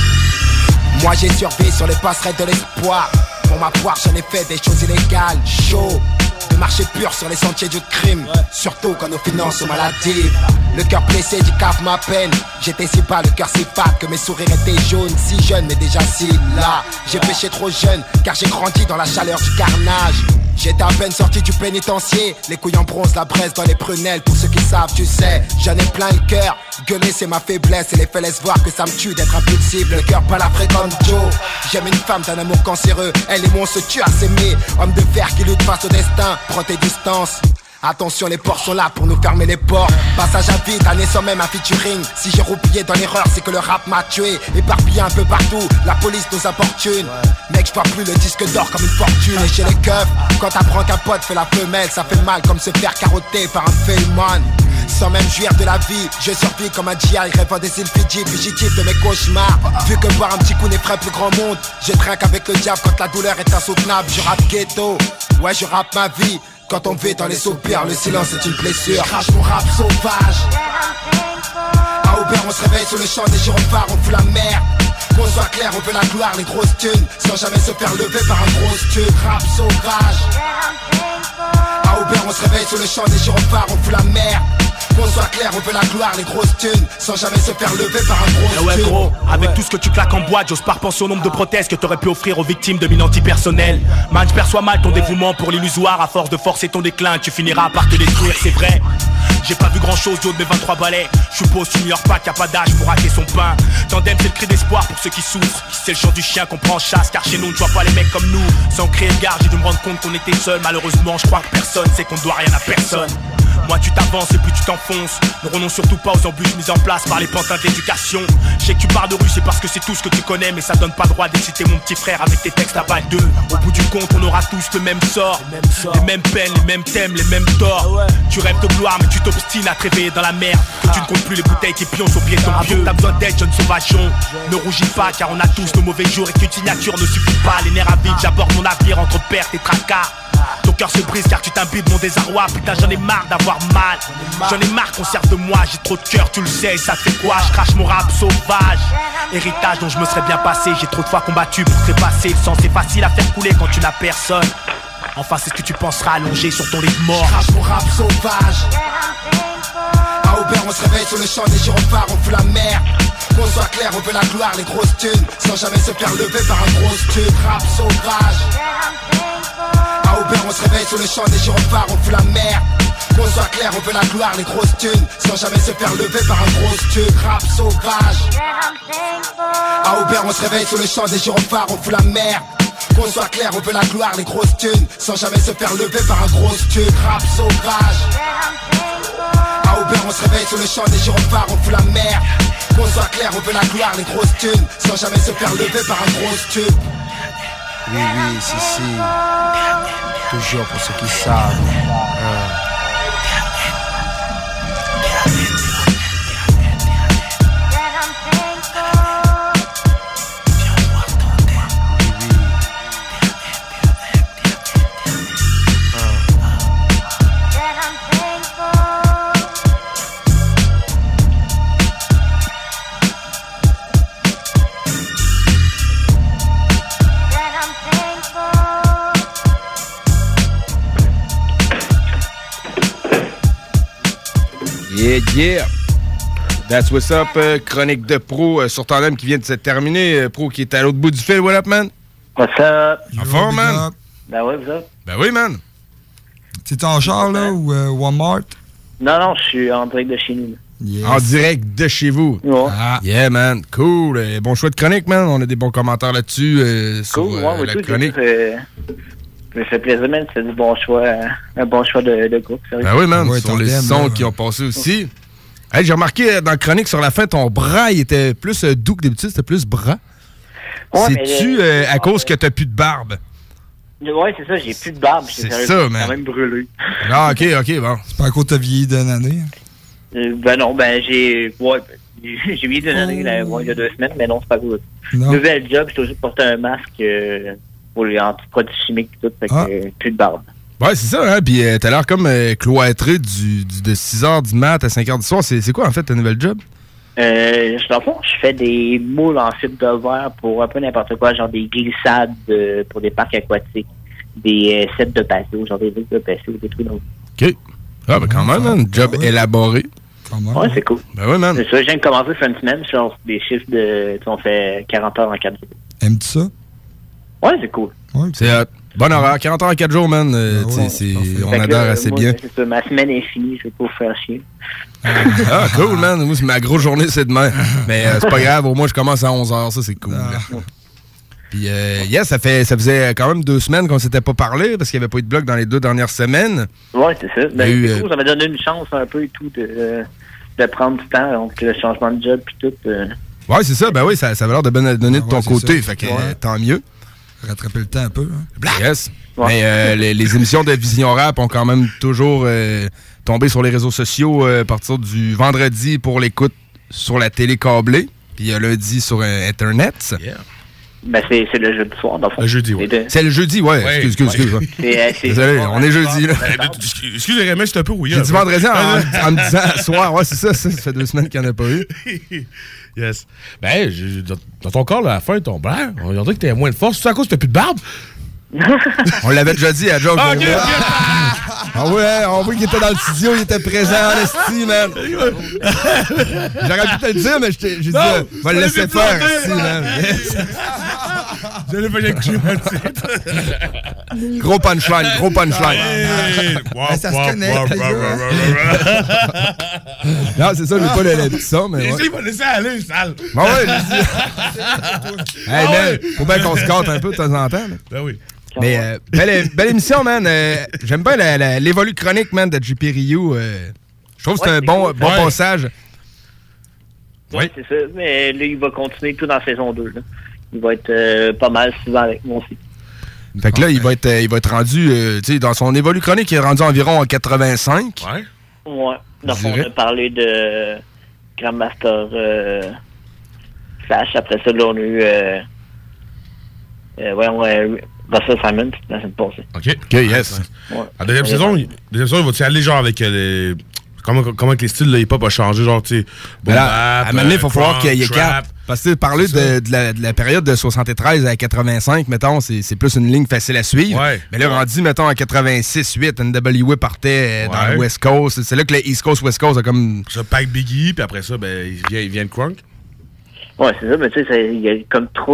Speaker 22: Moi j'ai survécu sur les passerelles de l'espoir. Pour ma part j'en ai fait des choses illégales. Chaud de marcher pur sur les sentiers du crime, surtout quand nos finances sont maladives. Le cœur blessé du cave ma peine. J'étais si bas, le cœur si fat que mes sourires étaient jaunes. Si jeune mais déjà si là. J'ai péché trop jeune car j'ai grandi dans la chaleur du carnage. J'étais à peine sorti du pénitencier, les couilles en bronze, la braise dans les prunelles. Pour ceux qui savent, tu sais, j'en ai plein le cœur. Gueuler c'est ma faiblesse et les faits laissent voir que ça me tue d'être impulsif. Le cœur pas la fréquente Joe. J'aime une femme d'un amour cancéreux. Elle et moi on se tue à s'aimer. Homme de fer qui lutte face au destin, prends tes distances. Attention, les ports sont là pour nous fermer les portes. Passage à vide, année sans même un featuring. Si j'ai roupillé dans l'erreur, c'est que le rap m'a tué. Éparpillé un peu partout, la police nous importune. Mec, je vois plus le disque d'or comme une fortune. Et chez les keufs, quand t'apprends qu'un pote fait la femelle, ça fait mal comme se faire carotter par un failman. Sans même jouir de la vie, je survis comme un GI, rêvant des îles Fidji, fugitif de mes cauchemars. Vu que boire un petit coup n'est ferait plus grand monde, je trinque avec le diable quand la douleur est insoutenable. Je rappe ghetto, ouais je rappe ma vie. Quand on vit dans les soupirs, le silence est une blessure. Je crache mon rap sauvage. À Aubert, on se réveille sur le champ des gyrophares, on fout la merde. Qu'on soit clair, on veut la gloire, les grosses thunes, sans jamais se faire lever par un gros tube. Rap sauvage. À Aubert, on se réveille sur le champ des gyrophares, on fout la merde. Qu'on soit clair, on veut la gloire, les grosses thunes, sans jamais se faire lever par un gros
Speaker 23: ouais gros, avec tout ce que tu claques en boîte, j'ose pas repenser au nombre de prothèses que t'aurais pu offrir aux victimes de mine antipersonnelle. Man, je perçois mal ton dévouement pour l'illusoire. À force de forcer ton déclin, tu finiras par te détruire, c'est vrai. J'ai pas vu grand chose du haut de mes 23 balais. Je suppose tu n'ignores pas qu'il n'y a pas d'âge pour raquer son pain. Tandem, c'est le cri d'espoir pour ceux qui souffrent. C'est le chant du chien qu'on prend en chasse, car chez nous on ne voit pas les mecs comme nous. Sans créer de garde, j'ai dû me rendre compte qu'on était seul. Malheureusement, je crois que personne sait qu'on ne doit rien à personne. Moi tu t'avances et plus tu t'enfonces. Ne renonce surtout pas aux embûches mises en place par les pantins d'éducation. Je sais que tu pars de rue, c'est parce que c'est tout ce que tu connais. Mais ça donne pas droit d'exciter mon petit frère avec tes textes à balle 2. Au bout du compte, on aura tous le même sort. Les mêmes peines, les mêmes thèmes, les mêmes torts. Tu rêves de gloire mais tu t'obstines à te réveiller dans la merde. Que tu ne comptes plus les bouteilles qui pioncent au pied de ton pieu. T'as besoin d'aide, jeune sauvageon. Ne rougis pas car on a tous nos mauvais jours. Et qu'une signature ne suffit pas. Les nerfs à vide, j'aborde mon avenir entre pertes et tracas. Ton cœur se brise car tu t'imbibes mon désarroi. Putain j'en ai marre d'avoir mal. J'en ai marre qu'on serve de moi. J'ai trop de cœur, tu le sais, et ça fait quoi? Je crache mon rap sauvage. Héritage dont je me serais bien passé. J'ai trop de fois combattu pour trépasser. Le sang c'est facile à faire couler quand tu n'as personne. Enfin c'est ce que tu penseras allongé sur ton lit de mort.
Speaker 22: Je crache mon rap sauvage. À Aubert on se réveille sur le champ des gyrophares, on fout la merde. Qu'on soit clair, on veut la gloire, les grosses thunes, sans jamais se faire lever par un gros tube. Rap sauvage. À Aubert on se réveille sur le champ des gyrophares, on fout la merde. Qu'on soit clair, on veut la gloire, les grosses thunes, sans jamais se faire lever par un gros tube. Rap sauvage. À Aubert, on se réveille sous le champ des gyrophares, on fout la merde. Qu'on soit clair, on veut la gloire, les grosses thunes, sans jamais se faire lever par un gros tube. Rap sauvage. À Aubert, on se réveille sous le champ des gyrophares, on fout la merde. Qu'on soit clair, on veut la gloire, les grosses thunes, sans jamais se faire lever par un gros tube.
Speaker 19: Oui, si. Toujours pour ceux qui savent.
Speaker 1: Yeah. That's what's up, chronique de Pro sur Tandem qui vient de se terminer. Pro qui est à l'autre bout du fil. What up, man?
Speaker 6: What's up?
Speaker 1: En forme, man?
Speaker 6: Ben ouais, vous autres?
Speaker 1: Ben oui, man.
Speaker 3: T'es en char, là, ou Walmart?
Speaker 6: Non, je suis en direct de chez nous.
Speaker 3: Yes.
Speaker 1: En direct de chez vous.
Speaker 6: Ouais.
Speaker 1: Yeah, man. Cool. Bon choix de chronique, man. On a des bons commentaires là-dessus sur la chronique.
Speaker 6: Ça me fait plaisir, man. C'est un bon choix de groupe. Sérieux.
Speaker 1: Ben oui, man. Sur les sons qui ont passé aussi. Hey, j'ai remarqué dans la chronique sur la fin, ton bras il était plus doux que d'habitude. C'était plus bras.
Speaker 6: Ouais,
Speaker 1: c'est-tu à cause que t'as plus de barbe?
Speaker 6: Ouais, c'est ça. J'ai plus de barbe.
Speaker 1: C'est ça, man.
Speaker 6: Quand même brûlé.
Speaker 1: Ah, OK, bon.
Speaker 3: C'est pas à cause que t'as vieilli d'une année?
Speaker 6: Ben non, j'ai vieilli d'une année il y a 2 semaines, mais non, c'est pas cool. Nouvel job, je suis obligé de porter un masque pour les antiproduits chimiques et tout, fait que plus de barbe.
Speaker 1: Ouais, c'est ça, hein? Puis t'as l'air comme cloîtré de 6h du mat à 5h du soir. C'est quoi, en fait, ton nouvel job?
Speaker 6: Dans le fond, je fais des moules en fibre de verre pour un peu n'importe quoi, genre des glissades pour des parcs aquatiques, des sets de patio, genre des trucs de patio, des trucs donc.
Speaker 1: OK. Ah, ben quand même, un job élaboré.
Speaker 6: Ouais, c'est cool.
Speaker 1: Ben oui, man.
Speaker 6: C'est ça, je viens de commencer sur une semaine, genre des chiffres de... On fait 40 heures en 4 jours.
Speaker 3: Aimes-tu ça?
Speaker 6: Ouais, c'est cool.
Speaker 3: Ouais,
Speaker 1: c'est bon horaire, 40 heures en 4 jours, man. On adore assez bien.
Speaker 6: C'est ça, ma semaine est finie, je vais pas vous faire chier.
Speaker 1: Ah, cool, man. Moi, ma grosse journée, c'est demain. Mais c'est pas grave, au moins, je commence à 11h, ça, c'est cool. Puis, ça faisait quand même 2 semaines qu'on s'était pas parlé parce qu'il n'y avait pas eu de bloc dans les 2 dernières semaines.
Speaker 6: Ouais, c'est ça. Ben, c'est cool, ça m'a donné une chance un peu et tout de prendre du temps, donc le changement de job puis tout.
Speaker 1: Ouais, c'est ça. Ben oui, ça avait l'air de bien donner de ton côté.
Speaker 3: Ça.
Speaker 1: Fait que tant mieux.
Speaker 3: Rattraper le temps un peu. Hein?
Speaker 1: Yes. Ouais. Mais les émissions de Vision Rap ont quand même toujours tombé sur les réseaux sociaux à partir du vendredi pour l'écoute sur la télé câblée, puis lundi sur Internet.
Speaker 6: Yeah. Ben, c'est le jeudi soir, dans le fond.
Speaker 1: Le jeudi, oui. C'est le jeudi, ouais. Excuse. Désolé, on est jeudi, là.
Speaker 2: Excusez-moi, c'est un peu rouillé.
Speaker 1: J'ai dit vendredi en me disant soir. Ouais, c'est ça. Ça fait 2 semaines qu'il n'y en a pas eu.
Speaker 2: Yes. Ben, dans ton corps, là, à la fin, ton blanc, on dirait que t'as moins de force. C'est à cause que t'as plus de barbe?
Speaker 1: On l'avait déjà dit à Joe.
Speaker 2: Okay.
Speaker 1: Ah ouais, on voit qu'il était dans le studio, il était présent en esti, man. J'aurais pu te le dire, mais j'ai dit, va le laisser faire, esti, man.
Speaker 2: J'allais pas l'écouter, man.
Speaker 1: Gros punchline.
Speaker 3: Ça se connecte.
Speaker 1: Non, c'est ça, j'ai pas le petit son, mais ouais.
Speaker 2: Il va laisser aller, sale.
Speaker 1: Ah ouais, je dis. Hey, man, faut bien qu'on se gâte un peu de temps en temps.
Speaker 2: Ben oui.
Speaker 1: Mais belle émission, man. J'aime bien l'évolu chronique, man, de JP Ryu. Je trouve que c'est un bon passage.
Speaker 6: Oui, c'est ça. Mais là, il va continuer tout dans la saison 2. Là. Il va être pas mal souvent avec moi aussi.
Speaker 1: Fait que là, il va être rendu, tu sais, dans son évolu chronique, il est rendu environ en 85.
Speaker 6: Ouais. Ouais. Donc, on a parlé de Grandmaster Flash. Après ça, là, on a eu... Russell Simon, la semaine passée.
Speaker 1: OK, yes.
Speaker 6: Ouais.
Speaker 2: En deuxième saison, il va-tu aller genre avec les... Comment que les styles de hip-hop ont changé, genre, tu sais...
Speaker 1: À un moment donné, il va falloir qu'il y ait 4. Parce que parler de la période de 73 à 85, mettons, c'est plus une ligne facile à suivre.
Speaker 2: Ouais.
Speaker 1: Mais là, rendu, mettons, à 86-8, NWA partait dans le West Coast. C'est là que le East Coast-West Coast a comme...
Speaker 2: Ça pack Biggie, puis après ça, ben, il vient de Crunk.
Speaker 6: Ouais, c'est ça, mais tu sais, il y a comme trop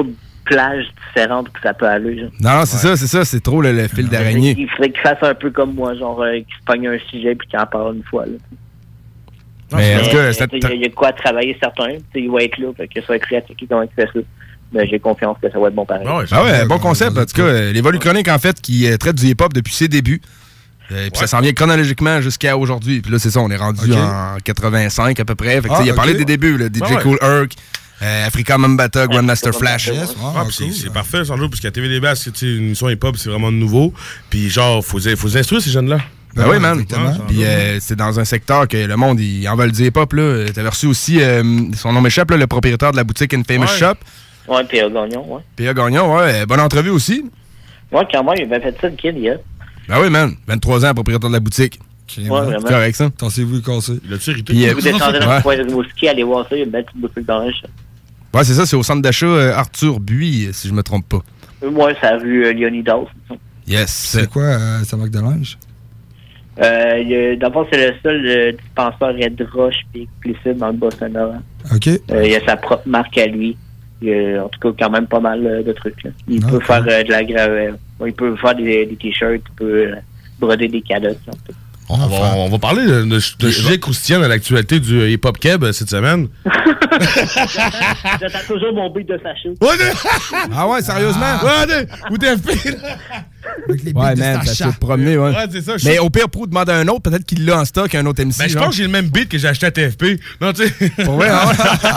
Speaker 6: plages différentes où ça peut aller. Genre.
Speaker 1: Non, c'est ça, c'est trop le fil d'araignée.
Speaker 6: Il faudrait qu'il fasse un peu comme moi, genre qu'il se pogne un sujet puis qu'il en parle une fois. Là.
Speaker 1: Mais en tout cas,
Speaker 6: il y a de quoi travailler certains. Il va être là, fait que ça va être créatif qui va faire ça. Mais j'ai confiance que ça va être bon pareil.
Speaker 1: Bon concept. En tout cas, les Volus Chroniques, en fait, qui traite du hip-hop depuis ses débuts. Puis ça s'en vient chronologiquement jusqu'à aujourd'hui. Puis là, c'est ça, on est rendu en 85 à peu près. Fait que, il a parlé des débuts, là, DJ Kool Herc, Africa Mambata, Grandmaster Flash.
Speaker 2: C'est parfait, sans doute, parce qu'à TVDB, une émission hip-hop, c'est vraiment nouveau. Puis genre, faut instruire ces jeunes-là.
Speaker 1: Ben oui, man. Puis c'est dans un secteur que le monde, il en veut le dire hip-hop. T'avais reçu aussi, son nom m'échappe, le propriétaire de la boutique Infamous Shop.
Speaker 6: Ouais, P.A. Gagnon, ouais.
Speaker 1: P.A. Gagnon, ouais. Bonne entrevue aussi.
Speaker 6: Ouais, quand même, il avait fait ça, le kid, hier.
Speaker 1: Ben oui, man. 23 ans, propriétaire de la boutique.
Speaker 6: Ouais, vraiment.
Speaker 1: C'est correct, ça.
Speaker 3: Pensez-vous casser.
Speaker 2: Il a-tu irrité?
Speaker 6: Puis vous descendez dans le coin de Rimouski, allez voir ça, il y a une belle petite boutique d'orange.
Speaker 1: Ouais, c'est ça, c'est au centre d'achat Arthur Buis, si je me trompe pas.
Speaker 6: Moi, c'est la rue Leonidas.
Speaker 1: Yes.
Speaker 3: C'est quoi, sa marque de linge?
Speaker 6: D'abord, c'est le seul dispensaire Red Roche et explicite dans le Bas-Saint-Laurent.
Speaker 3: OK.
Speaker 6: Il a sa propre marque à lui. En tout cas, quand même pas mal de trucs. Là. Il peut faire de la gravure. Il peut faire des t-shirts, il peut broder des cadeaux.
Speaker 2: On va parler de sujet croustillant à l'actualité du hip-hop keb cette semaine.
Speaker 6: J'attends toujours mon beat de Sacha.
Speaker 1: Ah ouais, sérieusement?
Speaker 2: Ouais, ou TFP,
Speaker 1: là. Ouais, man, ça s'est promené, ouais.
Speaker 2: C'est ça.
Speaker 1: Mais au pire, pour demander un autre, peut-être qu'il l'a en stock, un autre MC.
Speaker 2: Ben, je pense que j'ai le même beat que j'ai acheté à TFP. Non, tu sais.
Speaker 1: Pour vrai, hein?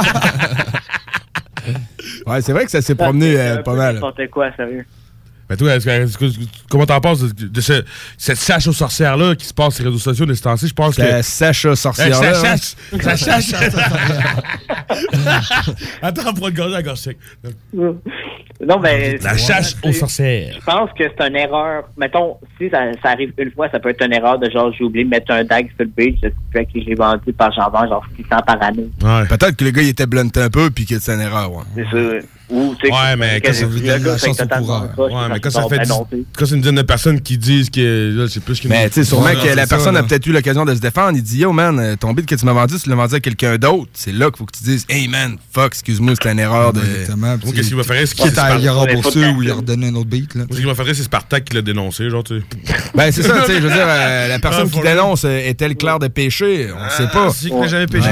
Speaker 1: Ouais, c'est vrai que ça s'est promené pas mal.
Speaker 6: N'importe quoi, sérieux.
Speaker 2: Mais toi, comment t'en penses de cette Sacha aux sorcières-là qui se passe sur les réseaux sociaux de ce temps-ci? Je pense que.
Speaker 1: La Sacha sorcière-là.
Speaker 2: La Sacha. Attends, pour le gaz à la gorge sec.
Speaker 6: Non, mais.
Speaker 2: La chasse aux sorcières.
Speaker 6: Je pense que c'est une erreur. Mettons, si ça arrive une fois, ça peut être une erreur de genre, j'ai oublié de mettre un dag sur le beach, fait que j'ai vendu par j'en vends genre 600 par année.
Speaker 1: Ouais. Peut-être que le gars, il était blunté un peu, puis que c'est une erreur, ouais.
Speaker 6: C'est ça. Ou, tu sais,
Speaker 2: ouais, mais quand ça fait quand c'est une dizaine de personnes qui disent que là, c'est plus qu'une.
Speaker 1: Mais tu sais, sûrement que la personne a peut-être eu l'occasion de se défendre. Il dit, yo, man, ton beat que tu m'as vendu, tu l'as vendu à quelqu'un d'autre. C'est là qu'il faut que tu dises, hey, man, fuck, excuse-moi, c'était une erreur de.
Speaker 3: Exactement.
Speaker 2: Qu'est-ce qu'il va faire?
Speaker 3: Il a remboursé ou il a redonné un autre beat, là.
Speaker 2: Ce qu'il va faire, c'est Spartak qui l'a dénoncé, genre, tu sais.
Speaker 1: Ben, c'est ça, tu sais, je veux dire, la personne qui dénonce est-elle claire de péché? On sait pas.
Speaker 2: Si que j'avais péché,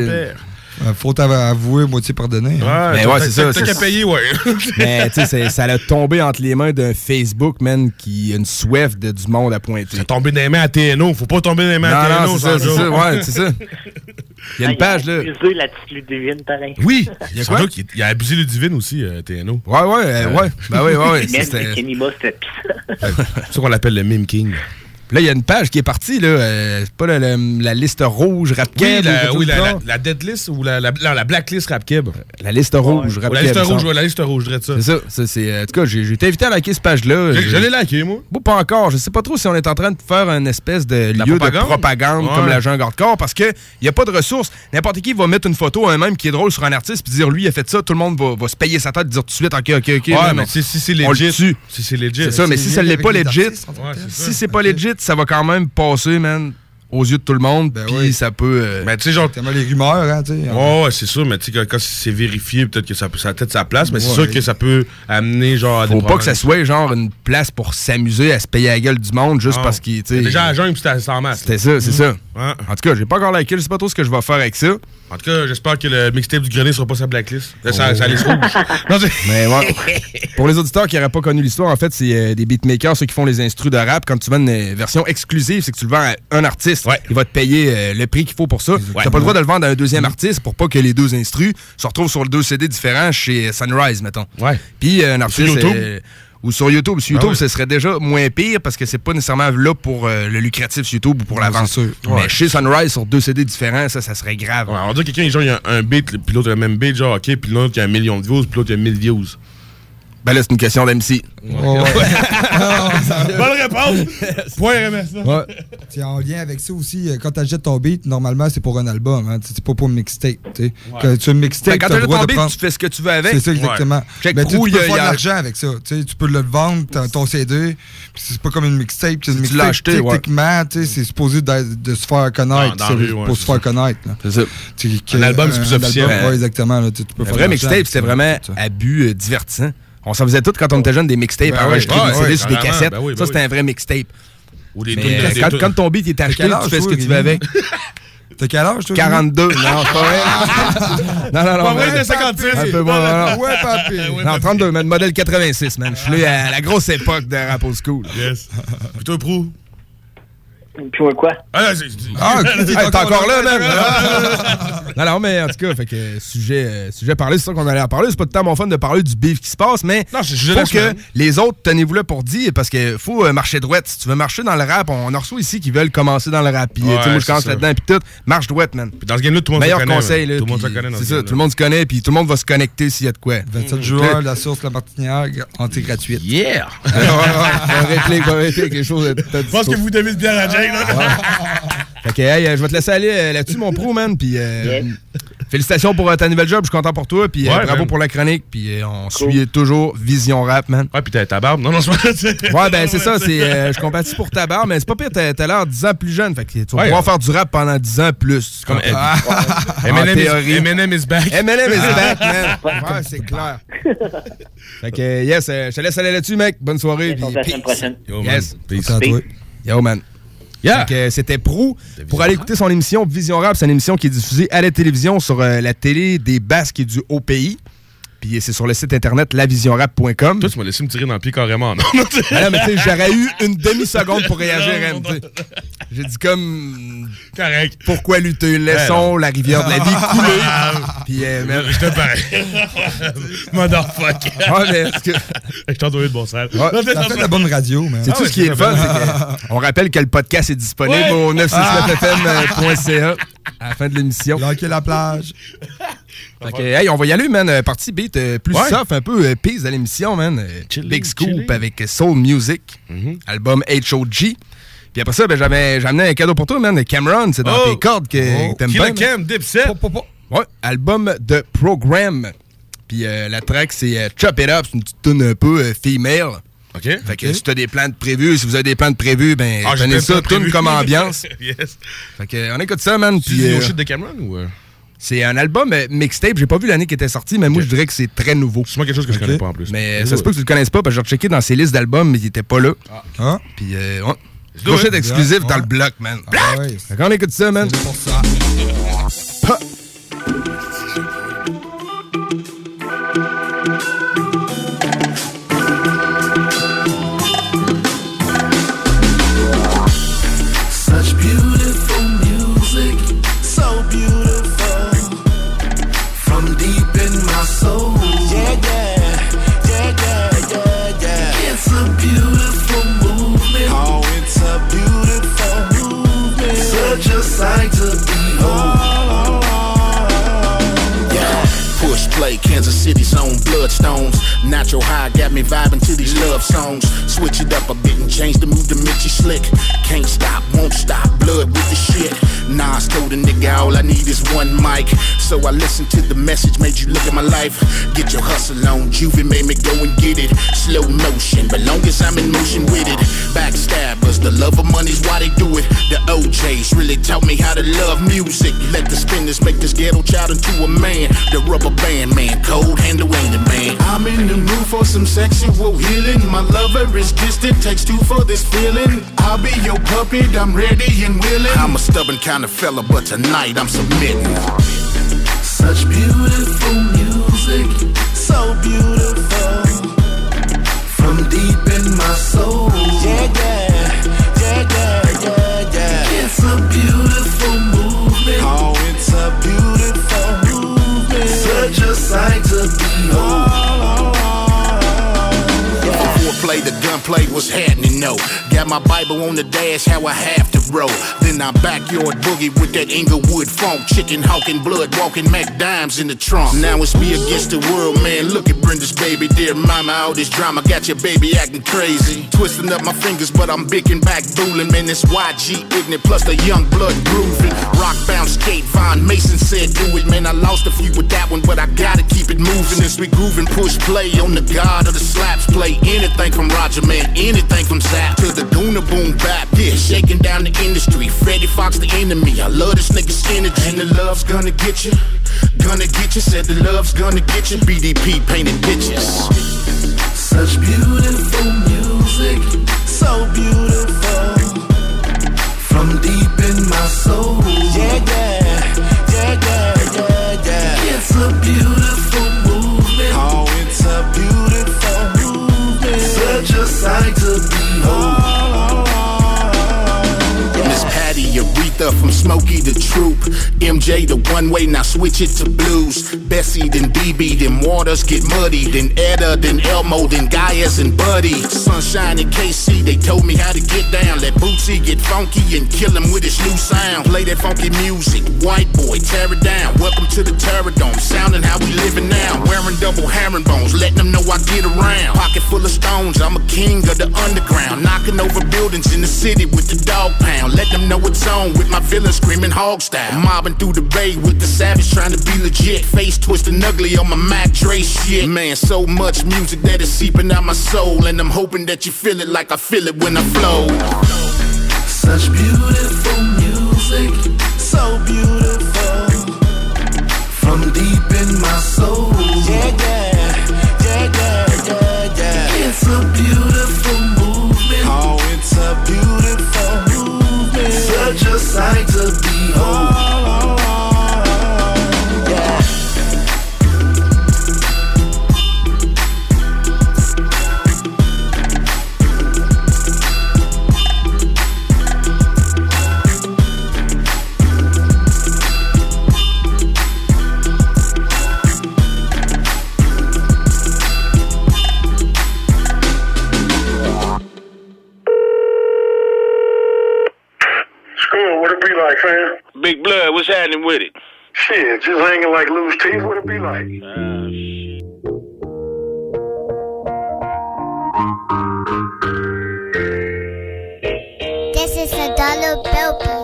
Speaker 3: faut avouer, moitié pardonner.
Speaker 1: Hein. Mais ouais, c'est ça.
Speaker 2: T'as qu'à payer, ouais.
Speaker 1: Mais tu sais, ça l'a tombé entre les mains d'un Facebook, man, qui a une soif de du monde à pointer.
Speaker 2: Ça a tombé dans les mains à TNO. Faut pas tomber dans les mains à TNO.
Speaker 1: Non, c'est ça, ouais, c'est ça. Il y a une page, là.
Speaker 6: Il a abusé la petite Ludivine, pareil.
Speaker 1: Oui, il y a quoi?
Speaker 2: Il a abusé Ludivine aussi, TNO.
Speaker 1: Ouais. Ben oui.
Speaker 6: C'était Kenima, c'était
Speaker 2: c'est ça qu'on l'appelle le Meme King.
Speaker 1: Là, il y a une page qui est partie, là. C'est pas la liste rouge Rap-Keb.
Speaker 2: Oui, la deadlist ou la blacklist Rap-Keb.
Speaker 1: La liste rouge Rap-Keb.
Speaker 2: La liste rouge, la liste rouge, je dirais ça.
Speaker 1: C'est ça. En tout cas, j'ai été invité à liker cette page-là.
Speaker 2: Je l'ai liké, moi.
Speaker 1: Bon, pas encore. Je sais pas trop si on est en train de faire une espèce de lieu de propagande comme la jungle hardcore parce qu'il n'y a pas de ressources. N'importe qui va mettre une photo à même qui est drôle sur un artiste puis dire lui, il a fait ça. Tout le monde va se payer sa tête et dire tout de suite, OK.
Speaker 2: Ouais, mais si c'est legit. Si c'est legit.
Speaker 1: C'est ça, mais si ça l'est pas legit, si c'est pas legit, ça va quand même passer, man, aux yeux de tout le monde, puis ça peut...
Speaker 2: Mais tu sais, genre...
Speaker 3: Tellement les rumeurs, hein, tu sais.
Speaker 2: Ouais, c'est sûr, mais tu sais, quand c'est vérifié, peut-être que ça a peut-être sa place, mais c'est sûr que ça peut amener, genre, à des
Speaker 1: Faut pas que ça soit, genre, une place pour s'amuser, à se payer la gueule du monde, juste parce qu'il, tu sais...
Speaker 2: Déjà, à jungle, c'était sans masque.
Speaker 1: C'était ça, c'est ça. En tout cas, j'ai pas encore liké, je sais pas trop ce que je vais faire avec ça.
Speaker 2: En tout cas, j'espère que le mixtape du grenier sera pas sa blacklist. Ça liste rouge.
Speaker 1: Mais ouais. Pour les auditeurs qui n'auraient pas connu l'histoire, en fait, c'est des beatmakers, ceux qui font les instrus de rap. Quand tu vends une version exclusive, c'est que tu le vends à un artiste. Il va te payer le prix qu'il faut pour ça. Tu n'as pas le droit de le vendre à un deuxième artiste pour pas que les deux instrus se retrouvent sur deux CD différents chez Sunrise, mettons. Puis un artiste... Ou sur YouTube. Sur YouTube, ce serait déjà moins pire parce que c'est pas nécessairement là pour le lucratif sur YouTube ou pour la vente. Mais chez Sunrise, sur deux CD différents, ça serait grave.
Speaker 2: Ouais, on dit que quelqu'un, genre, il y a un beat, puis l'autre a le même beat, genre, OK, puis l'autre, il y a 1 million de views, puis l'autre, il y a 1000 views.
Speaker 1: Ben là, c'est une question d'MC.
Speaker 2: Bonne réponse! Point RMS.
Speaker 3: Ouais. T'sais, en lien avec ça aussi, quand t'achètes ton beat, normalement, c'est pour un album. Hein? C'est pas pour une mixtape. Ouais. Quand tu as une mixtape,
Speaker 1: quand
Speaker 3: t'as le droit
Speaker 1: ton
Speaker 3: de
Speaker 1: beat,
Speaker 3: prendre...
Speaker 1: tu fais ce que tu veux avec.
Speaker 3: C'est ça, exactement.
Speaker 1: Ouais.
Speaker 3: Ben, tu peux faire de l'argent avec ça. Tu peux le vendre, ton CD. C'est pas comme une mixtape. Une mixtape,
Speaker 1: l'as acheté,
Speaker 3: techniquement, c'est supposé de se faire connaître. Pour se faire connaître.
Speaker 1: C'est ça.
Speaker 2: Un album, c'est plus officiel.
Speaker 3: Oui, exactement. Là, tu peux
Speaker 1: un vrai mixtape, c'était vraiment abus divertissant. On s'en faisait tout quand on était jeune des mixtapes, enregistrer des CD sur des cassettes. Ça, c'était un vrai mixtape.
Speaker 2: Ou des
Speaker 1: quand ton beat est acheté, tu fais ce que tu veux avec.
Speaker 3: T'as quel âge, toi?
Speaker 1: 42. Non, c'est pas vrai. Non.
Speaker 2: Pas vrai, t'es 56.
Speaker 1: Un peu moins.
Speaker 3: Ouais, papi.
Speaker 1: Non, 32, man. Modèle 86, man. Je suis à la grosse époque de rap old school.
Speaker 2: Yes. Puis toi, Prou?
Speaker 6: Puis ouais, quoi?
Speaker 1: T'es encore là, man! Non, mais en tout cas, fait que sujet parlé, c'est ça qu'on allait en parler. C'est pas tout le temps mon fun de parler du beef qui se passe, mais faut que les autres, tenez-vous là pour dire, parce que faut marcher droite. Si tu veux marcher dans le rap, on en reçoit ici qui veulent commencer dans le rap. Puis, moi, je commence là-dedans, puis tout, marche droite, man.
Speaker 2: Puis dans ce game-là, tout le monde se connaît.
Speaker 1: Meilleur conseil, là.
Speaker 2: Tout le monde se connaît.
Speaker 1: C'est ça, tout le monde se connaît, puis tout le monde va se connecter s'il y a de quoi.
Speaker 3: 27 joueurs, la source, la Martinière, entrée gratuite.
Speaker 2: Yeah!
Speaker 1: On réplique les choses.
Speaker 2: Je pense que vous devez bien à Jake, là.
Speaker 1: Fait que, hey, je vais te laisser aller là-dessus, mon pro, man. Puis, félicitations pour ta nouvelle job. Je suis content pour toi. Puis, bravo pour la chronique. Puis, on suit toujours Vision Rap, man.
Speaker 2: Ouais, puis t'as ta barbe. Non, c'est
Speaker 1: pas. Ouais, ben, c'est ça. Je compatis pour ta barbe, mais c'est pas pire. T'as l'air 10 ans plus jeune. Fait que tu vas pouvoir faire du rap pendant 10 ans plus. Comme
Speaker 2: Eminem is back.
Speaker 1: Eminem is back, man. Ouais, c'est clair. Fait que, yes, je te laisse aller là-dessus, mec. Bonne soirée.
Speaker 6: Puis, la semaine prochaine.
Speaker 1: Yes.
Speaker 3: Peace à toi.
Speaker 1: Yo, man. Yeah. C'était Prou. Pour aller écouter son émission Vision Rap, c'est une émission qui est diffusée à la télévision sur la télé des Basques et du Haut-Pays. Puis c'est sur le site internet lavisionrap.com.
Speaker 2: Toi, tu m'as laissé me tirer dans le pied carrément, non?
Speaker 1: Mais tu sais, j'aurais eu une demi-seconde pour réagir, Ren. J'ai dit comme...
Speaker 2: Correct.
Speaker 1: Pourquoi lutter? Laissons la rivière de la vie couler. Puis,
Speaker 2: je te parais. Motherfucker. Je t'ai entendu de bon sale.
Speaker 3: Ça fait de la bonne radio, man.
Speaker 1: C'est tout ce qui est le fun. On rappelle que le podcast est disponible au 969fm.ca à la fin de l'émission.
Speaker 3: Locker la plage.
Speaker 1: Fait que, hey, on va y aller, man. Partie beat plus soft, un peu peace à l'émission, man. Big Scoop avec Soul Music, album HOG. Puis après ça, ben, j'ai amené un cadeau pour toi, man. Cameron, c'est dans tes cordes que t'aimes bien.
Speaker 2: Cam, Dipset.
Speaker 1: Ouais, album de Program. Puis la track, c'est Chop It Up. C'est une petite tune un peu female.
Speaker 2: OK.
Speaker 1: Fait que si t'as des plans de prévus, si vous avez des plans de prévus, ben, tenez ça, tune comme ambiance.
Speaker 2: Yes.
Speaker 1: Fait que, on écoute ça, man.
Speaker 2: C'est du shit de Cameron ou...
Speaker 1: C'est un album mixtape. J'ai pas vu l'année qui était sortie, mais moi, je dirais que c'est très nouveau.
Speaker 2: C'est moi quelque chose que je connais pas en plus.
Speaker 1: Mais ça se peut que tu le connaisses pas, parce que j'ai rechecké dans ses listes d'albums, mais il était pas là. Puis, crochet exclusif dans le bloc, man. Fait qu'on écoute ça, man.
Speaker 3: C'est pour ça.
Speaker 5: Such beautiful music, so beautiful, from deep in my soul. It's a beautiful movement. Oh, it's a beautiful movement. Such a sight to behold. Push play, Kansas City's own Bloodstones. Natural high got me vibing to these love songs. Switch it up a bit and change the move to Mitchie Slick. Can't stop, won't stop, blood with the shit. Nas told a nigga all I need is one mic. So I listened to the message, made you look at my life. Get your hustle on, Juvie made me go and get it. Slow motion, but long as I'm in motion with it. Backstabbers, the love of money's why they do it. The OJs really taught me how to love music. Let the spinners make this ghetto child into a man. The rubber band man, cold handle ain't it, man. I'm in the mood for some sexual healing. My lover is distant, takes two for this feeling. I'll be your puppet, I'm ready and willing. I'm a stubborn kind of fella, but tonight I'm submitting. Such beautiful music, so beautiful, from deep in my soul. It's a beautiful movement. Oh, it's a beautiful movement. Such a sight to behold. play, the gunplay was happening, no. Got my Bible on the dash, how I have to roll. Then I backyard boogie with that Inglewood funk. Chicken hawking blood, walking Mac dimes in the trunk. Now it's me against the world, man. Look at Brenda's baby, dear mama. All this drama got your baby acting crazy. Twisting up my fingers, but I'm bicking back, booling. Man, it's YG ignorant, plus the young blood grooving. Rock bound skate, Von Mason said do it. Man, I lost a few with that one, but I gotta keep it moving. Since we grooving, push play on the god of the slaps. Play anything from Roger, man, anything from Zap to the Gooner Boom Bap. Yeah, shaking down the industry. Freddie Fox the enemy. I love this nigga's energy. And the love's gonna get you. Gonna get you. Said the love's gonna get you. BDP painted pictures.
Speaker 7: Such beautiful music. So beautiful. From deep in my soul. Yeah, yeah. Yeah, yeah, yeah, yeah. It's a beautiful movement. Oh, it's a beautiful movement. Such a sight to behold.
Speaker 5: Miss Patty, Aretha from Smokey the Troop. MJ the one way, now switch it to blues. Bessie, then BB, then Waters get muddy. Then Etta, then Elmo, then Gaius and Buddy. Sunshine and KC, they told me how to get down. Let Bootsy get funky and kill him with his new sound. Play that funky music, white boy, tear it down. Welcome to the Terradome, sounding how we living now. Wearing double herringbones, letting them know I get around. Pocket full of stones, I'm a king of the underground. Knocking over buildings in the city with the dog pound. Let them know it's on with my villain screaming hog style. Mobbing through the bay with the savage trying to be legit. Face twisting ugly on my Mac Dre shit. Man, so much music that is seeping out my soul. And I'm hoping that you feel it like I feel it when I flow.
Speaker 7: Such beautiful music. So beautiful. From deep in my soul. Yeah, yeah. Yeah, yeah, yeah, yeah. It's a beautiful movement. Oh, it's a beautiful movement. Such a sight to behold.
Speaker 12: Big Blood, what's happening with it?
Speaker 9: Shit, just hanging like loose teeth. What it be like?
Speaker 13: This is a dollar bill.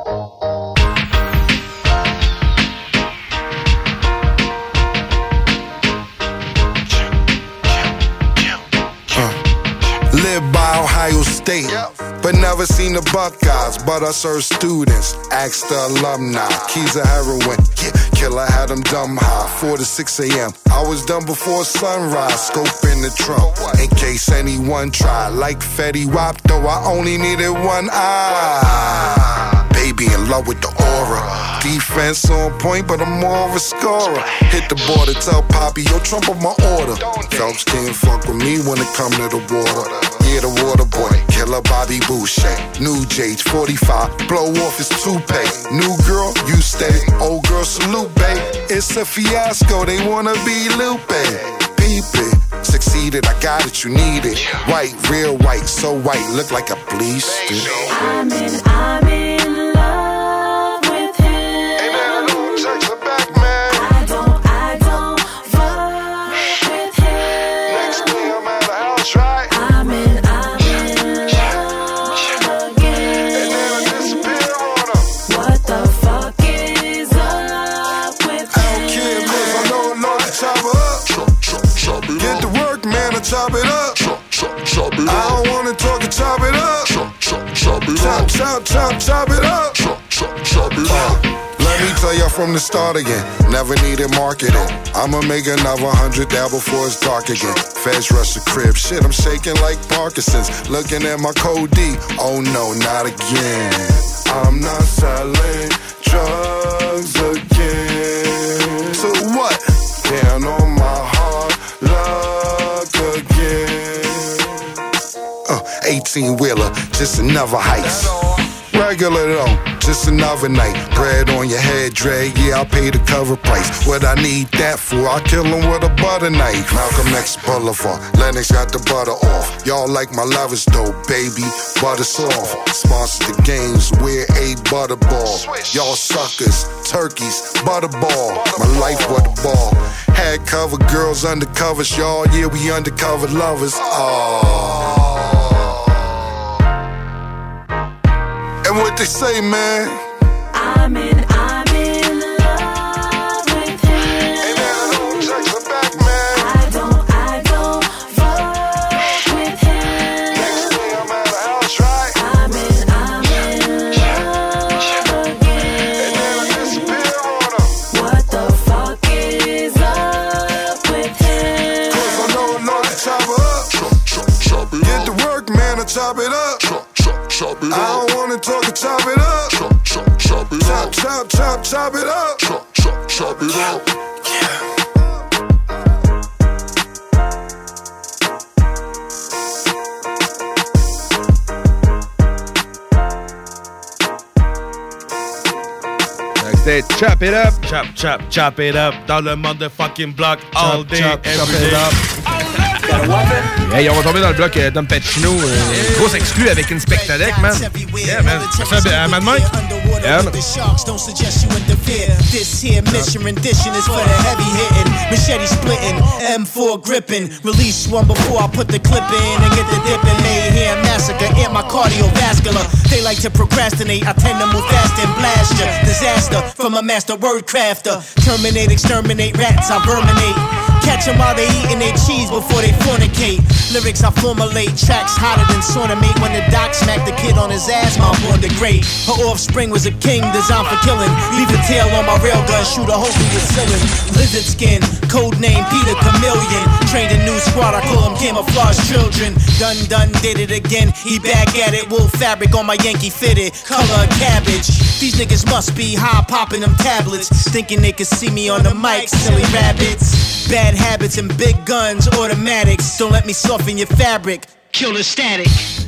Speaker 24: Live by Ohio State, but never seen the Buckeyes. But I serve students, ask the alumni. Keys of heroin, yeah, killer had them dumb high. 4 to 6 a.m. I was done before sunrise. Scope in the trunk, in case anyone tried. Like Fetty Wap, though I only needed one eye. Baby in love with the aura. Defense on point, but I'm more of a scorer. Hit the border, tell Poppy, yo, trump up my order. Phelps can't fuck with me when it come to the water. Yeah, the water boy, killer Bobby Boucher. New J's 45, blow off his toupee. New girl, you stay. Old girl, salute, babe. It's a fiasco, they wanna be Lupe. Peep it, succeeded, I got it, you need it. White, real white, so white, look like I bleached it.
Speaker 13: I'm in love with him.
Speaker 24: Amen, checks are back, man.
Speaker 13: I don't fuck with him.
Speaker 24: Next day I'm at the house, right?
Speaker 13: I'm in love again.
Speaker 24: And then I disappear on him.
Speaker 13: What the fuck is up with him?
Speaker 24: I don't care, cause I know to chop it up. Get to work, man, I chop it up. I don't wanna talk and chop it up. Chop it up. Let me tell y'all from the start again. Never needed marketing. I'ma make another 100 down before it's dark again. Feds rush the crib. Shit, I'm shaking like Parkinson's. Looking at my code D. Oh no, not again. I'm not selling drugs again. So what? Down on my hard luck again. 18-wheeler, just another heist. regular though, just another night. Bread on your head, Dre, yeah, I'll pay the cover price. What I need that for, I'll kill him with a butter knife. Malcolm X Boulevard, Lennox got the butter off. Y'all like my lovers though, baby, butter soft. Sponsor the games, wear a butter ball. Y'all suckers, turkeys, butterball. My life what a ball. Had cover girls undercovers, y'all, yeah, we undercover lovers. And what they say, man?
Speaker 13: I'm in love with him.
Speaker 24: Ain't that a whole Jackson back, man?
Speaker 13: I don't fuck with him.
Speaker 24: Next day I'm at a house, right?
Speaker 13: I'm in love again.
Speaker 24: And then I disappear on him.
Speaker 13: What the fuck is up with him?
Speaker 24: Cause I know to chop it up. Chop it Get to work, man, I chop it up. Chop it up. I don't wanna talk, chop it up. Chop it up. Chop it up. Chop it up.
Speaker 1: Next day, chop it up.
Speaker 2: Chop it up. Dans le motherfucking block all day, every day.
Speaker 1: Hey, on va tomber dans le bloc Dom Pacino. Grosse exclu avec Inspector Deck, man.
Speaker 2: Yeah, man. Ça fait à Mad Mike?
Speaker 1: Yeah, man.
Speaker 14: Don't suggest you interfere. This here mission rendition is for the heavy hitting. Machete splitting, M4 gripping. Release one before I put the clip in and get the dipping. Mayhem massacre in my cardiovascular. They like to procrastinate. I tend to move fast and blast ya. Disaster from a master word crafter. Terminate, exterminate rats. I verminate. Catch them while they eating their cheese before they fornicate. Lyrics I formulate, tracks hotter than Sornamate. When the doc smacked the kid on his ass, mom born the great. Her offspring was a king designed for killing. Leave a tail on my railgun, shoot a hole through the ceiling. Lizard skin, code name Peter Chameleon. Trained a new squad, I call them camouflage children. Done, did it again. He back at it, wool fabric on my Yankee fitted. Color cabbage. These niggas must be high popping them tablets. Thinking they could see me on the mic, silly rabbits. Bad habits and big guns, automatics. Don't let me soften your fabric, kill the static.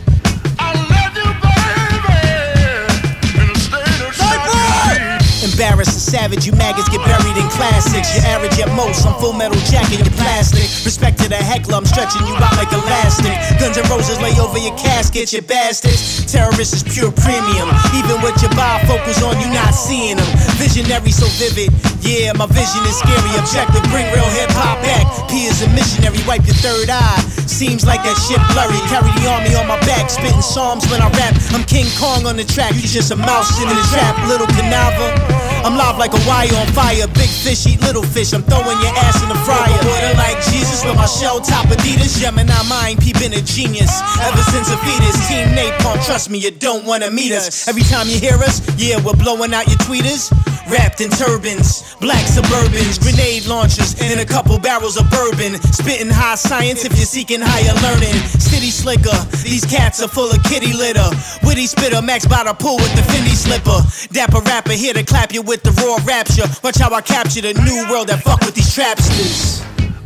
Speaker 14: Embarrassed and savage, you maggots get buried in classics. You're average at most, I'm full metal jacket, you're plastic. Respect to the heckler, I'm stretching you out like elastic. Guns and roses lay over your casket, you bastards. Terrorists is pure premium. Even with your bifocals on, you not seeing them. Visionary so vivid, yeah, my vision is scary. Objective, bring real hip-hop back. P is a missionary, wipe your third eye. Seems like that shit blurry. Carry the army on my back, spitting psalms when I rap. I'm King Kong on the track, you just a mouse in the trap. Little Canava, I'm live like a wire on fire. Big fish eat little fish, I'm throwing your ass in the fryer. Water like Jesus with my shell top Adidas. Gemini mind, peeping a genius. Ever since a fetus, Team Napalm, trust me, you don't wanna meet us. Every time you hear us, yeah, we're blowing out your tweeters. Wrapped in turbans, black Suburbans, grenade launchers, and a couple barrels of bourbon. Spitting high science if you're seeking higher learning. City slicker, these cats are full of kitty litter. Witty spitter, Max by the pool with the Fendi slipper. Dapper rapper here to clap you with the raw rapture. Watch how I capture the new world that fuck with these trapsters.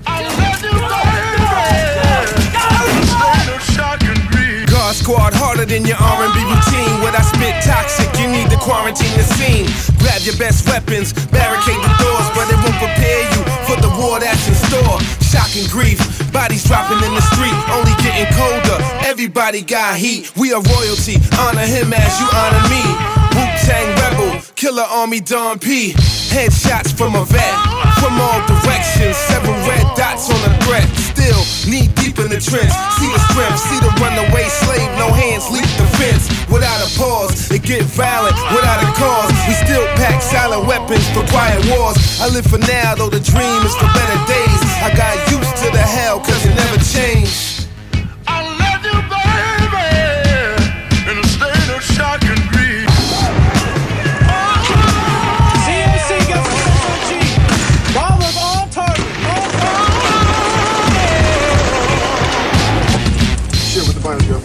Speaker 15: God squad harder than your R&B routine. When I spit toxic, you need to quarantine the scene. Grab your best weapons, barricade the doors, but it won't prepare you for the war that's in store. Shock and grief, bodies dropping in the street, only getting colder. Everybody got heat, we are royalty. Honor him as you honor me. Wu-Tang Rebel, Killer Army Don P. Headshots from a vet, from all directions. 7 red dots on the threat. Still knee deep in the trench. See the strength, see the runaway slave. No hands, leap the fence. Without a pause, it get violent. Without a cause, we still pack silent weapons for quiet wars. I live for now, though the dream is for better days. I got used to the hell, cause it never changed.
Speaker 10: I love you, baby, in a state of shock and grief.
Speaker 14: COC gets the SOG. Bombers on target.
Speaker 24: Shit with the bunch, yo.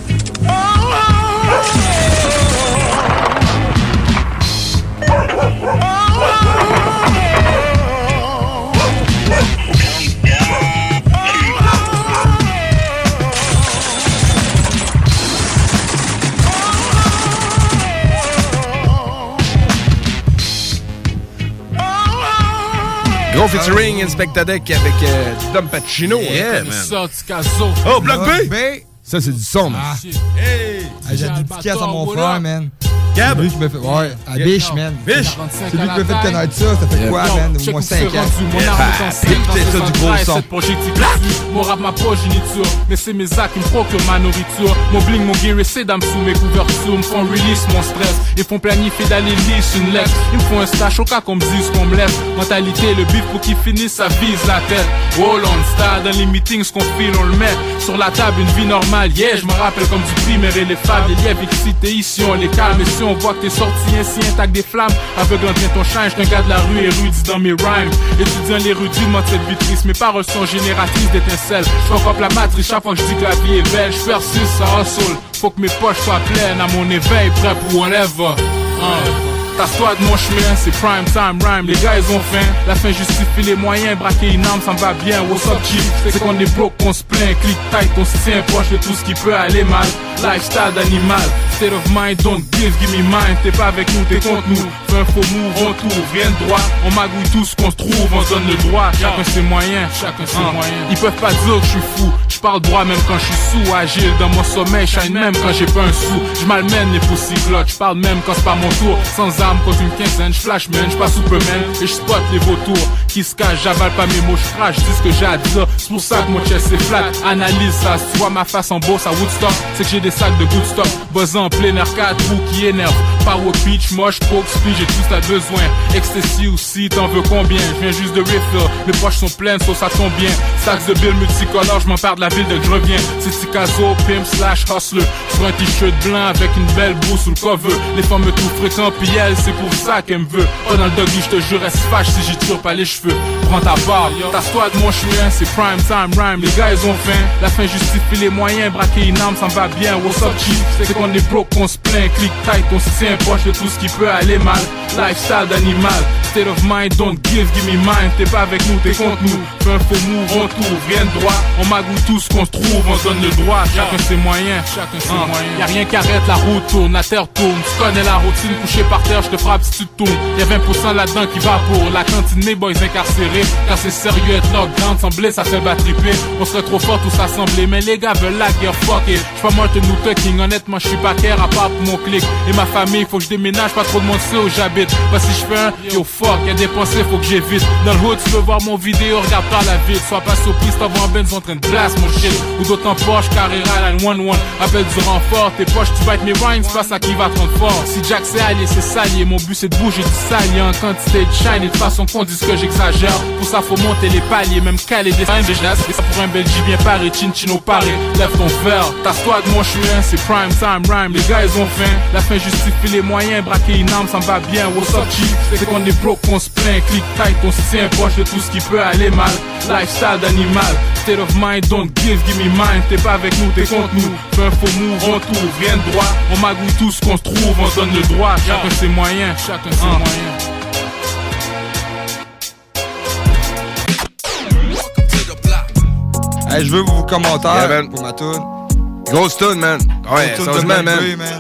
Speaker 1: featuring Inspector Deck avec Dom Pacino.
Speaker 2: Yeah, man.
Speaker 1: Oh, Block B! Ça, c'est du son, man.
Speaker 2: Hey!
Speaker 3: J'ai une dédicace à mon frère, man.
Speaker 2: Gab?
Speaker 3: C'est lui qui m'a fait... Ouais, à Biche, man.
Speaker 2: Biche?
Speaker 3: C'est lui qui m'a fait connaître ça. Ça fait quoi, man? Au moins 5 ans.
Speaker 23: C'est ça du gros son. Mon rap, ma progéniture. Mais c'est mes actes qui me procurent ma nourriture. Mon bling, mon gear, c'est d'âme sous mes couvertures. Me font release mon stress. Ils font planifier d'aller lisse une lettre. Ils me font un stash au cas qu'on me dise qu'on me lève. Mentalité, le beef pour qu'il finisse, ça vise la tête. Roll on star, dans les meetings, ce qu'on file, on le met. Sur la table, une vie normale. Yeah, je me rappelle comme du primaire et les fables. Les lièvres excités, ici on les calme. Et si on voit que t'es sorti ainsi intact des flammes, aveugle entre ton change, j'suis un gars de la rue érudit dans mes rhymes. Étudiant l'érudit, moi de cette vitrice. Mes paroles sont génératrices d'étincelles. J'fais la matrice chaque fois que je dis que la vie est belle. J'persiste, ça hustle. Faut que mes poches soient pleines à mon éveil, prêt pour whatever. Tasse-toi de mon chemin, c'est prime time rhyme, les gars ils ont faim. La fin justifie les moyens, braquer une arme ça me va bien. What's up chief, c'est qu'on est broke, qu'on se plaint. Click tight, on se tient proche de tout ce qui peut aller mal. Lifestyle d'animal, state of mind, don't give me mine. T'es pas avec nous, t'es contre nous. Fais un faux move, on tourne, rien de droit. On magouille tout ce qu'on se trouve, on se donne le droit. Chacun ses moyens, chacun ses moyens. Ils peuvent pas dire que je suis fou, je parle droit même quand je suis sous. Agile dans mon sommeil, shine même quand j'ai pas un sou. Je malmène les poussiclottes, je parle même quand c'est pas mon tour. Sans armes, cause une quinzaine, je flashman, je pas Superman. Et je spot les vautours qui se cachent, j'avale pas mes mots, je crache, dis ce que j'ai à dire. C'est pour ça que mon chest est flat, analyse ça. Si tu vois ma face en bourse à Woodstock, c'est que j'ai des sacs de good stock. Buzzant en plein air, 4 roues qui énervent. Power pitch, moche, poke, speed, j'ai tout ça besoin. Ecstasy aussi, t'en veux combien? Je viens juste de refill, mes poches sont pleines, ça tombe bien. Stacks de billes multicolores, je m'en perds de la ville dès que je reviens. C'est Ticazo, pimp slash hustler. Sur un t-shirt blanc avec une belle boue sous le cover. Les femmes me trouvent fréquent, pis elle, c'est pour ça qu'elle me veut. Oh dans le doggy, je te jure, elle se fâche si j'y tire pas les cheveux. Prends ta part, tasse-toi de mon chemin, c'est prime time rhyme. Les gars ils ont faim, la fin justifie les moyens. Braquer une arme, ça me va bien. What's up chief, c'est qu'on est broke, qu'on se plaint. Click tight, on se tient proche de tout ce qui peut aller mal. Lifestyle d'animal, state of mind, don't give me mine. T'es pas avec nous, t'es contre nous. Fais un faux move, on tourne, rien de droit. On magouille tout ce qu'on se trouve, on se donne le droit. Chacun ses moyens, chacun ses moyens. Y'a rien qui arrête, la route tourne, la terre tourne. Tu connais la routine, couché par terre, je te frappe si tu te tournes. Y'a 20% là-dedans qui va pour la cantine, mes boys incarcérés. Car c'est sérieux, être lockdown, sembler, ça fait battre triper. On serait trop fort tous assemblés, mais les gars veulent la guerre, fuck it. J'suis pas Martin Luther King, honnêtement j'suis pas care à part pour mon clic. Et ma famille, faut que je déménage, pas trop de monde sait où j'habite. Parce que si j'fais un, yo fuck, y'a des pensées, faut que j'évite. Dans le hood, tu veux voir mon vidéo, regarde pas la ville. Sois pas surprise, t'envoies en Benz en train de blast mon shit. Ou d'autres en Porsche, Carrera, line 1-1. Appelle du renfort, tes poches, tu baites mes rhymes, c'est pas ça qui va te rendre fort. Si Jack c'est allié, c'est salier, mon but c'est de bouger du salier en quantité de shine et de façon qu'on dise que j'exagère. Pour ça faut monter les paliers, même caler des signes déjà. Et ça pour un Belgi bien paré, chin-chino paré. Lève ton verre, tasse-toi de mon chemin, c'est prime time rhyme. Les gars ils ont faim, la fin justifie les moyens. Braquer une arme, ça me va bien. What's up chief, c'est qu'on est broke, qu'on se plaint. Click tight, on se tient proche de tout ce qui peut aller mal. Lifestyle d'animal, state of mind, don't give me mine. T'es pas avec nous, t'es contre nous. Fais un faux move, on tourne, rien de droit. On magouille tout ce qu'on se trouve, on se donne le droit. Chacun ses moyens, chacun ses moyens.
Speaker 3: Hey, je veux vos commentaires pour ma toune.
Speaker 1: Grosse toune, man. Ouais, sérieusement, man.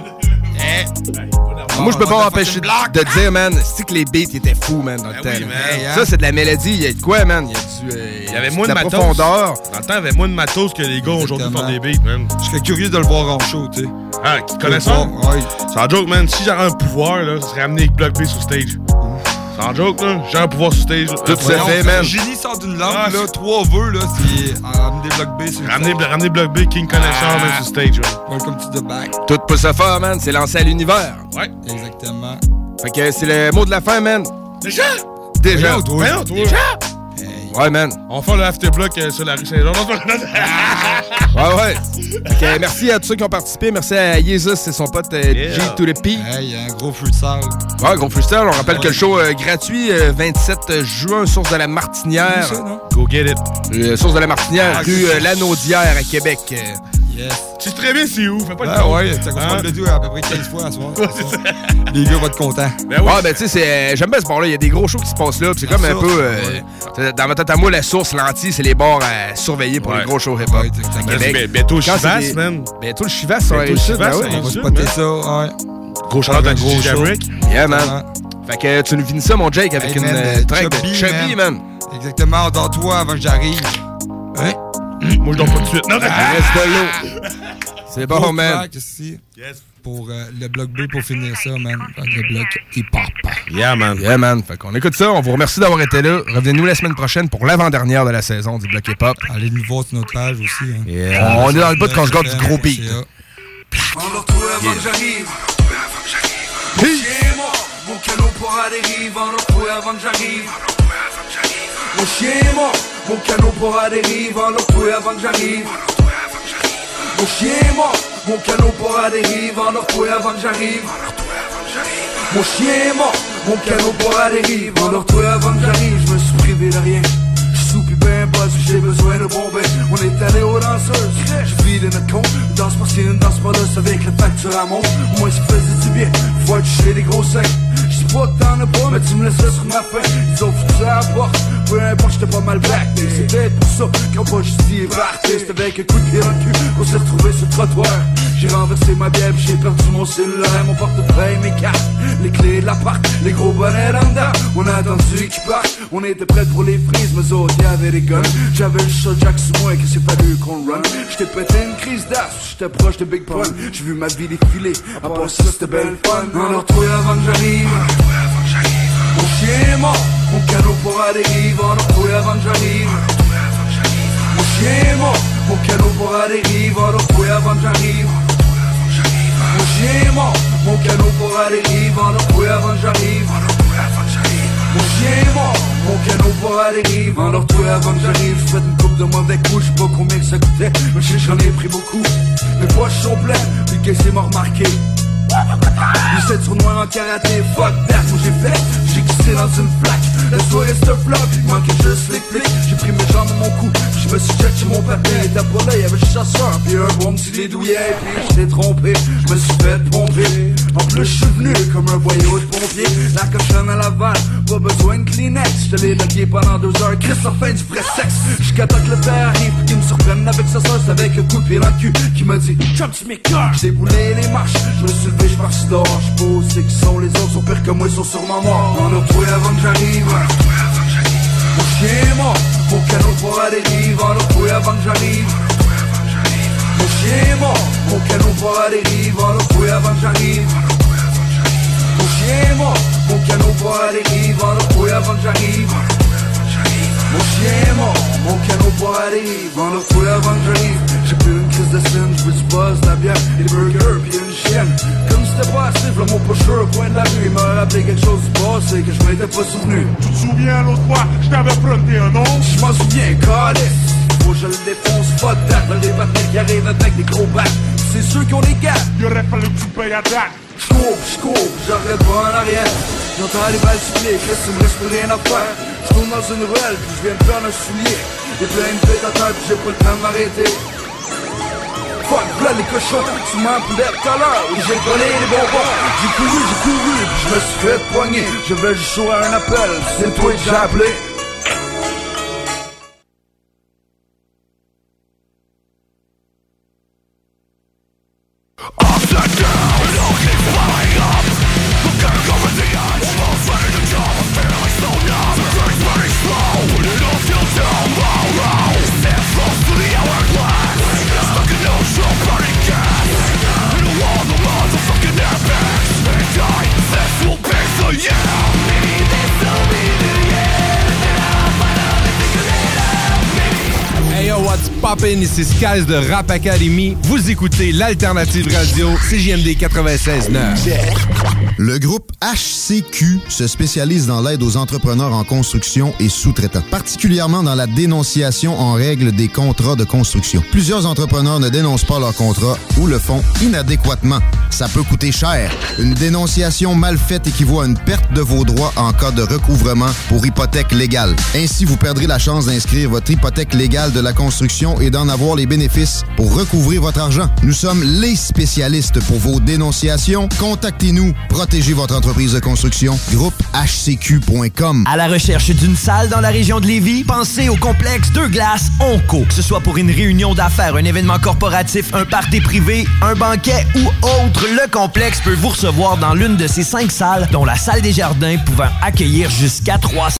Speaker 1: Moi, je peux pas m'empêcher de dire, man, c'est que les beats étaient fous, man, dans le temps. Ça, c'est de la mélodie. Il y a de quoi, man?
Speaker 2: Il y avait moins de matos.
Speaker 1: Profondeur.
Speaker 2: Dans le temps, il y avait moins de matos que les gars aujourd'hui font des beats, man.
Speaker 3: Je serais curieux de le voir en show, tu sais.
Speaker 2: Ah, qui connaît ça?
Speaker 3: Ouais.
Speaker 2: C'est un joke, man. Si j'avais un pouvoir, là, ça serait amener Block B sur stage. C'est un joke, là. J'ai un pouvoir sur stage.
Speaker 1: Tout ça fait, man.
Speaker 3: Génie sort d'une lampe, là. 3 vœux, là. C'est amener Block B sur stage.
Speaker 2: Ramener Block B, King Connaisseur, même sur stage, là.
Speaker 3: Welcome to the back.
Speaker 1: Tout peut se faire, man. C'est lancé à l'univers.
Speaker 2: Ouais.
Speaker 3: Exactement.
Speaker 1: Fait que c'est le mot de la fin, man.
Speaker 2: Déjà?
Speaker 1: Déjà.
Speaker 2: Déjà?
Speaker 1: Ouais, man.
Speaker 2: On va faire le afterblock sur la rue Saint-Jean.
Speaker 1: Ouais. Okay, merci à tous ceux qui ont participé. Merci à Jesus et son pote G to the P.
Speaker 3: Il y a un gros freestyle.
Speaker 1: Ouais, gros freestyle. On rappelle que le show gratuit, 27 juin, Source de la Martinière.
Speaker 3: C'est ça, non?
Speaker 2: Go get it.
Speaker 1: Source de la Martinière, rue Lanaudière à Québec.
Speaker 3: Yes.
Speaker 2: Tu sais très bien c'est où, fais pas le
Speaker 3: tour. Ouais, t'as compris le dire à peu près 15 fois à soir.
Speaker 2: Ouais, c'est ça.
Speaker 3: Les gars vont être contents.
Speaker 1: Ben oui. Ben tu sais, j'aime bien ce bar-là. Il y a des gros shows qui se passent là. C'est comme un peu. Dans ma tête à moi, la source, l'anti, c'est les bars à surveiller pour les gros shows hip-hop.
Speaker 2: Bientôt le Chivas, man.
Speaker 1: Bientôt le Chivas, ça va réussir.
Speaker 3: On va spotter ça, ouais.
Speaker 2: Gros show dans DJ Jamrick.
Speaker 1: Yeah, man. Fait que tu nous finis ça, mon Jake, avec une track de Chubby, man.
Speaker 3: Exactement, endors-toi avant que j'arrive. Hein?
Speaker 2: Moi, je dors pas tout de suite. Non,
Speaker 1: reste de l'eau. C'est bon, man.
Speaker 3: Ici pour le bloc B pour finir ça, man. Le bloc hip-hop.
Speaker 1: Yeah, man. Yeah, man. Fait qu'on écoute ça. On vous remercie d'avoir été là. Revenez-nous la semaine prochaine pour l'avant-dernière de la saison du bloc hip-hop.
Speaker 3: Allez nous voir sur notre page aussi. Hein.
Speaker 1: Yeah. On est dans le bout quand je garde du gros beat.
Speaker 7: On le retrouve avant que j'arrive. Mon canot pour à dérive. On le retrouve avant que j'arrive. Mon chien est mort. Mon canot pour à dérive. On le retrouve avant que j'arrive. Mon chien est mort. Mon canot pour à dérive. On le retrouve avant que j'arrive. Mon chien est mort. Mon canot pour à dérive. On le retrouve avant que j'arrive. Je me suis privé de rien. J'soupe ben pas si j'ai besoin de bomber. On est allé aux danseuses. Je vis de notre compte. Danse parce qu'il y a une danse pas là. C'est avec la facture à monte. Au moins ça faisait du bien. Faut être chez des gros secs. J'sais pas que t'en as pas, mais tu me laisses sur ma fin. Ils ont foutu à la porte. Peu importe, j'étais pas mal backé. C'est peut-être pour ça qu'ils ont pas juste dit évarté. C'était avec un coup de pied dans le cul qu'on s'est retrouvé sur le trottoir. J'ai renversé ma bière pis j'ai perdu mon cellulaire, mon portefeuille, mes cartes, les clés de l'appart, les gros bonnets dans le dedans. On a attendu qu'ils partent, on était prêts pour les frises, mais autres y'avait des guns. J'avais le shot Jack sous moi et que c'est fallu qu'on run. J't'ai pété une crise d'asthme, j'étais proche de Big Pun. J'ai vu ma vie défiler, à part ça c'était belle fun. On l'a retrouvé avant que j'arrive. Mon chien est mort, mon canot pour à dérive. On l'a retrouvé avant que j'arrive. Mon chien est mort, mon canot pour à dérive. On l'a retrouvé avant que j'arrive. Mon chien est mort, mon canot pour à dérive. On l'a retrouvé avant que j'arrive. Mon chien est mort, mon canot pour à dérive. On l'a retrouvé avant que j'arrive. J'ai fait une coupe de mauvais coups, j'sais pas combien que ça coûtait, mais j'en ai pris beaucoup. Mes poches sont pleines, puis le caissier m'a remarqué. 17 tournois en karaté, fuck that, où j'ai fait, j'ai glissé dans une flaque. La soirée c'était flop, il manquait juste les flics. J'ai pris mes jambes à mon cou, je me suis checké mon papier. Il était pas là, y'avait le chasseur, puis un bon petit lédouillet. Puis j'étais trompé, je me suis fait pomper. En plus je suis venu comme un boyau de pompier. La cochonne à Laval, pas besoin de Kleenex. J'te l'ai logué pendant 2 heures, Chris a fait du vrai sexe. Jusqu'à temps que le père arrive, qu'il me surprenne avec sa soeur. C'est avec un coup de pied dans le cul, qui m'a dit Chum tu m'écoeures. J'ai déboulé les marches, je me suis levé, j'partis dehors. J'pose, c'est qui sont les autres, sont pires que moi, ils sont sûrement morts. On l'a retrouvé avant que j'arrive. Mon chien est mort, mon canot pour à dérive. On l'a retrouvé avant que j'arrive. Mon chien est mort, mon canot pour à dérive. On l'a retrouvé avant que j'arrive. Mon chien est mort, mon canot pour à dérive. On l'a retrouvé avant que j'arrive. Mon chien est mort, mon canot pour à dérive. On l'a retrouvé avant que j'arrive. J'ai pris une crise de scène, j'veux du buzz, de la bière, des burgers pis une chienne. Comme c'était pas assez, v'là mon pusher au coin de la rue. Il m'a rappelé quelque chose du passé que je m'étais pas souvenu.
Speaker 10: Tu te souviens l'autre fois, je t'avais prêté un nom?
Speaker 7: Je m'en souviens, calice. Faut que je le défonce, pas de date. Des batteries qui arrivent avec des gros bacs. C'est ceux qui ont des gars.
Speaker 10: Il aurait fallu que tu payes à date.
Speaker 7: J'cours, j'arrête pas en arrière. J'entends les balles siffler, Chris, il me reste plus rien à faire. J'tourne dans une ruelle, puis j'viens de perdre un soulier. Y'a plein de bêtes à terre, puis j'ai pas le temps de m'arrêter. Fuck, v'là les cochons, tu m'en poudais tout à l'heure. Où j'ai collé les bonbons. J'ai couru, puis je me suis fait poigner. Je vais juste jouer à un appel, c'est toi que j'ai appelé.
Speaker 8: Hey yo, what's poppin'? Ici Skies de Rap Academy. Vous écoutez l'Alternative Radio, CJMD 96.9.
Speaker 16: Le groupe HCQ se spécialise dans l'aide aux entrepreneurs en construction et sous-traitants, particulièrement dans la dénonciation en règle des contrats de construction. Plusieurs entrepreneurs ne dénoncent pas leurs contrats ou le font inadéquatement. Ça peut coûter cher. Une dénonciation mal faite équivaut à une perte de vos droits en cas de recouvrement pour hypothèque légale. Ainsi, vous perdrez la chance d'inscrire votre hypothèque légale de la construction et d'en avoir les bénéfices pour recouvrir votre argent. Nous sommes les spécialistes pour vos dénonciations. Contactez-nous. Protégez votre entreprise de construction. Groupe HCQ.com.
Speaker 17: À la recherche d'une salle dans la région de Lévis, pensez au complexe Deux Glaces Onco. Que ce soit pour une réunion d'affaires, un événement corporatif, un party privé, un banquet ou autre, le complexe peut vous recevoir dans l'une de ces 5 salles, dont la salle des jardins pouvant accueillir jusqu'à 300.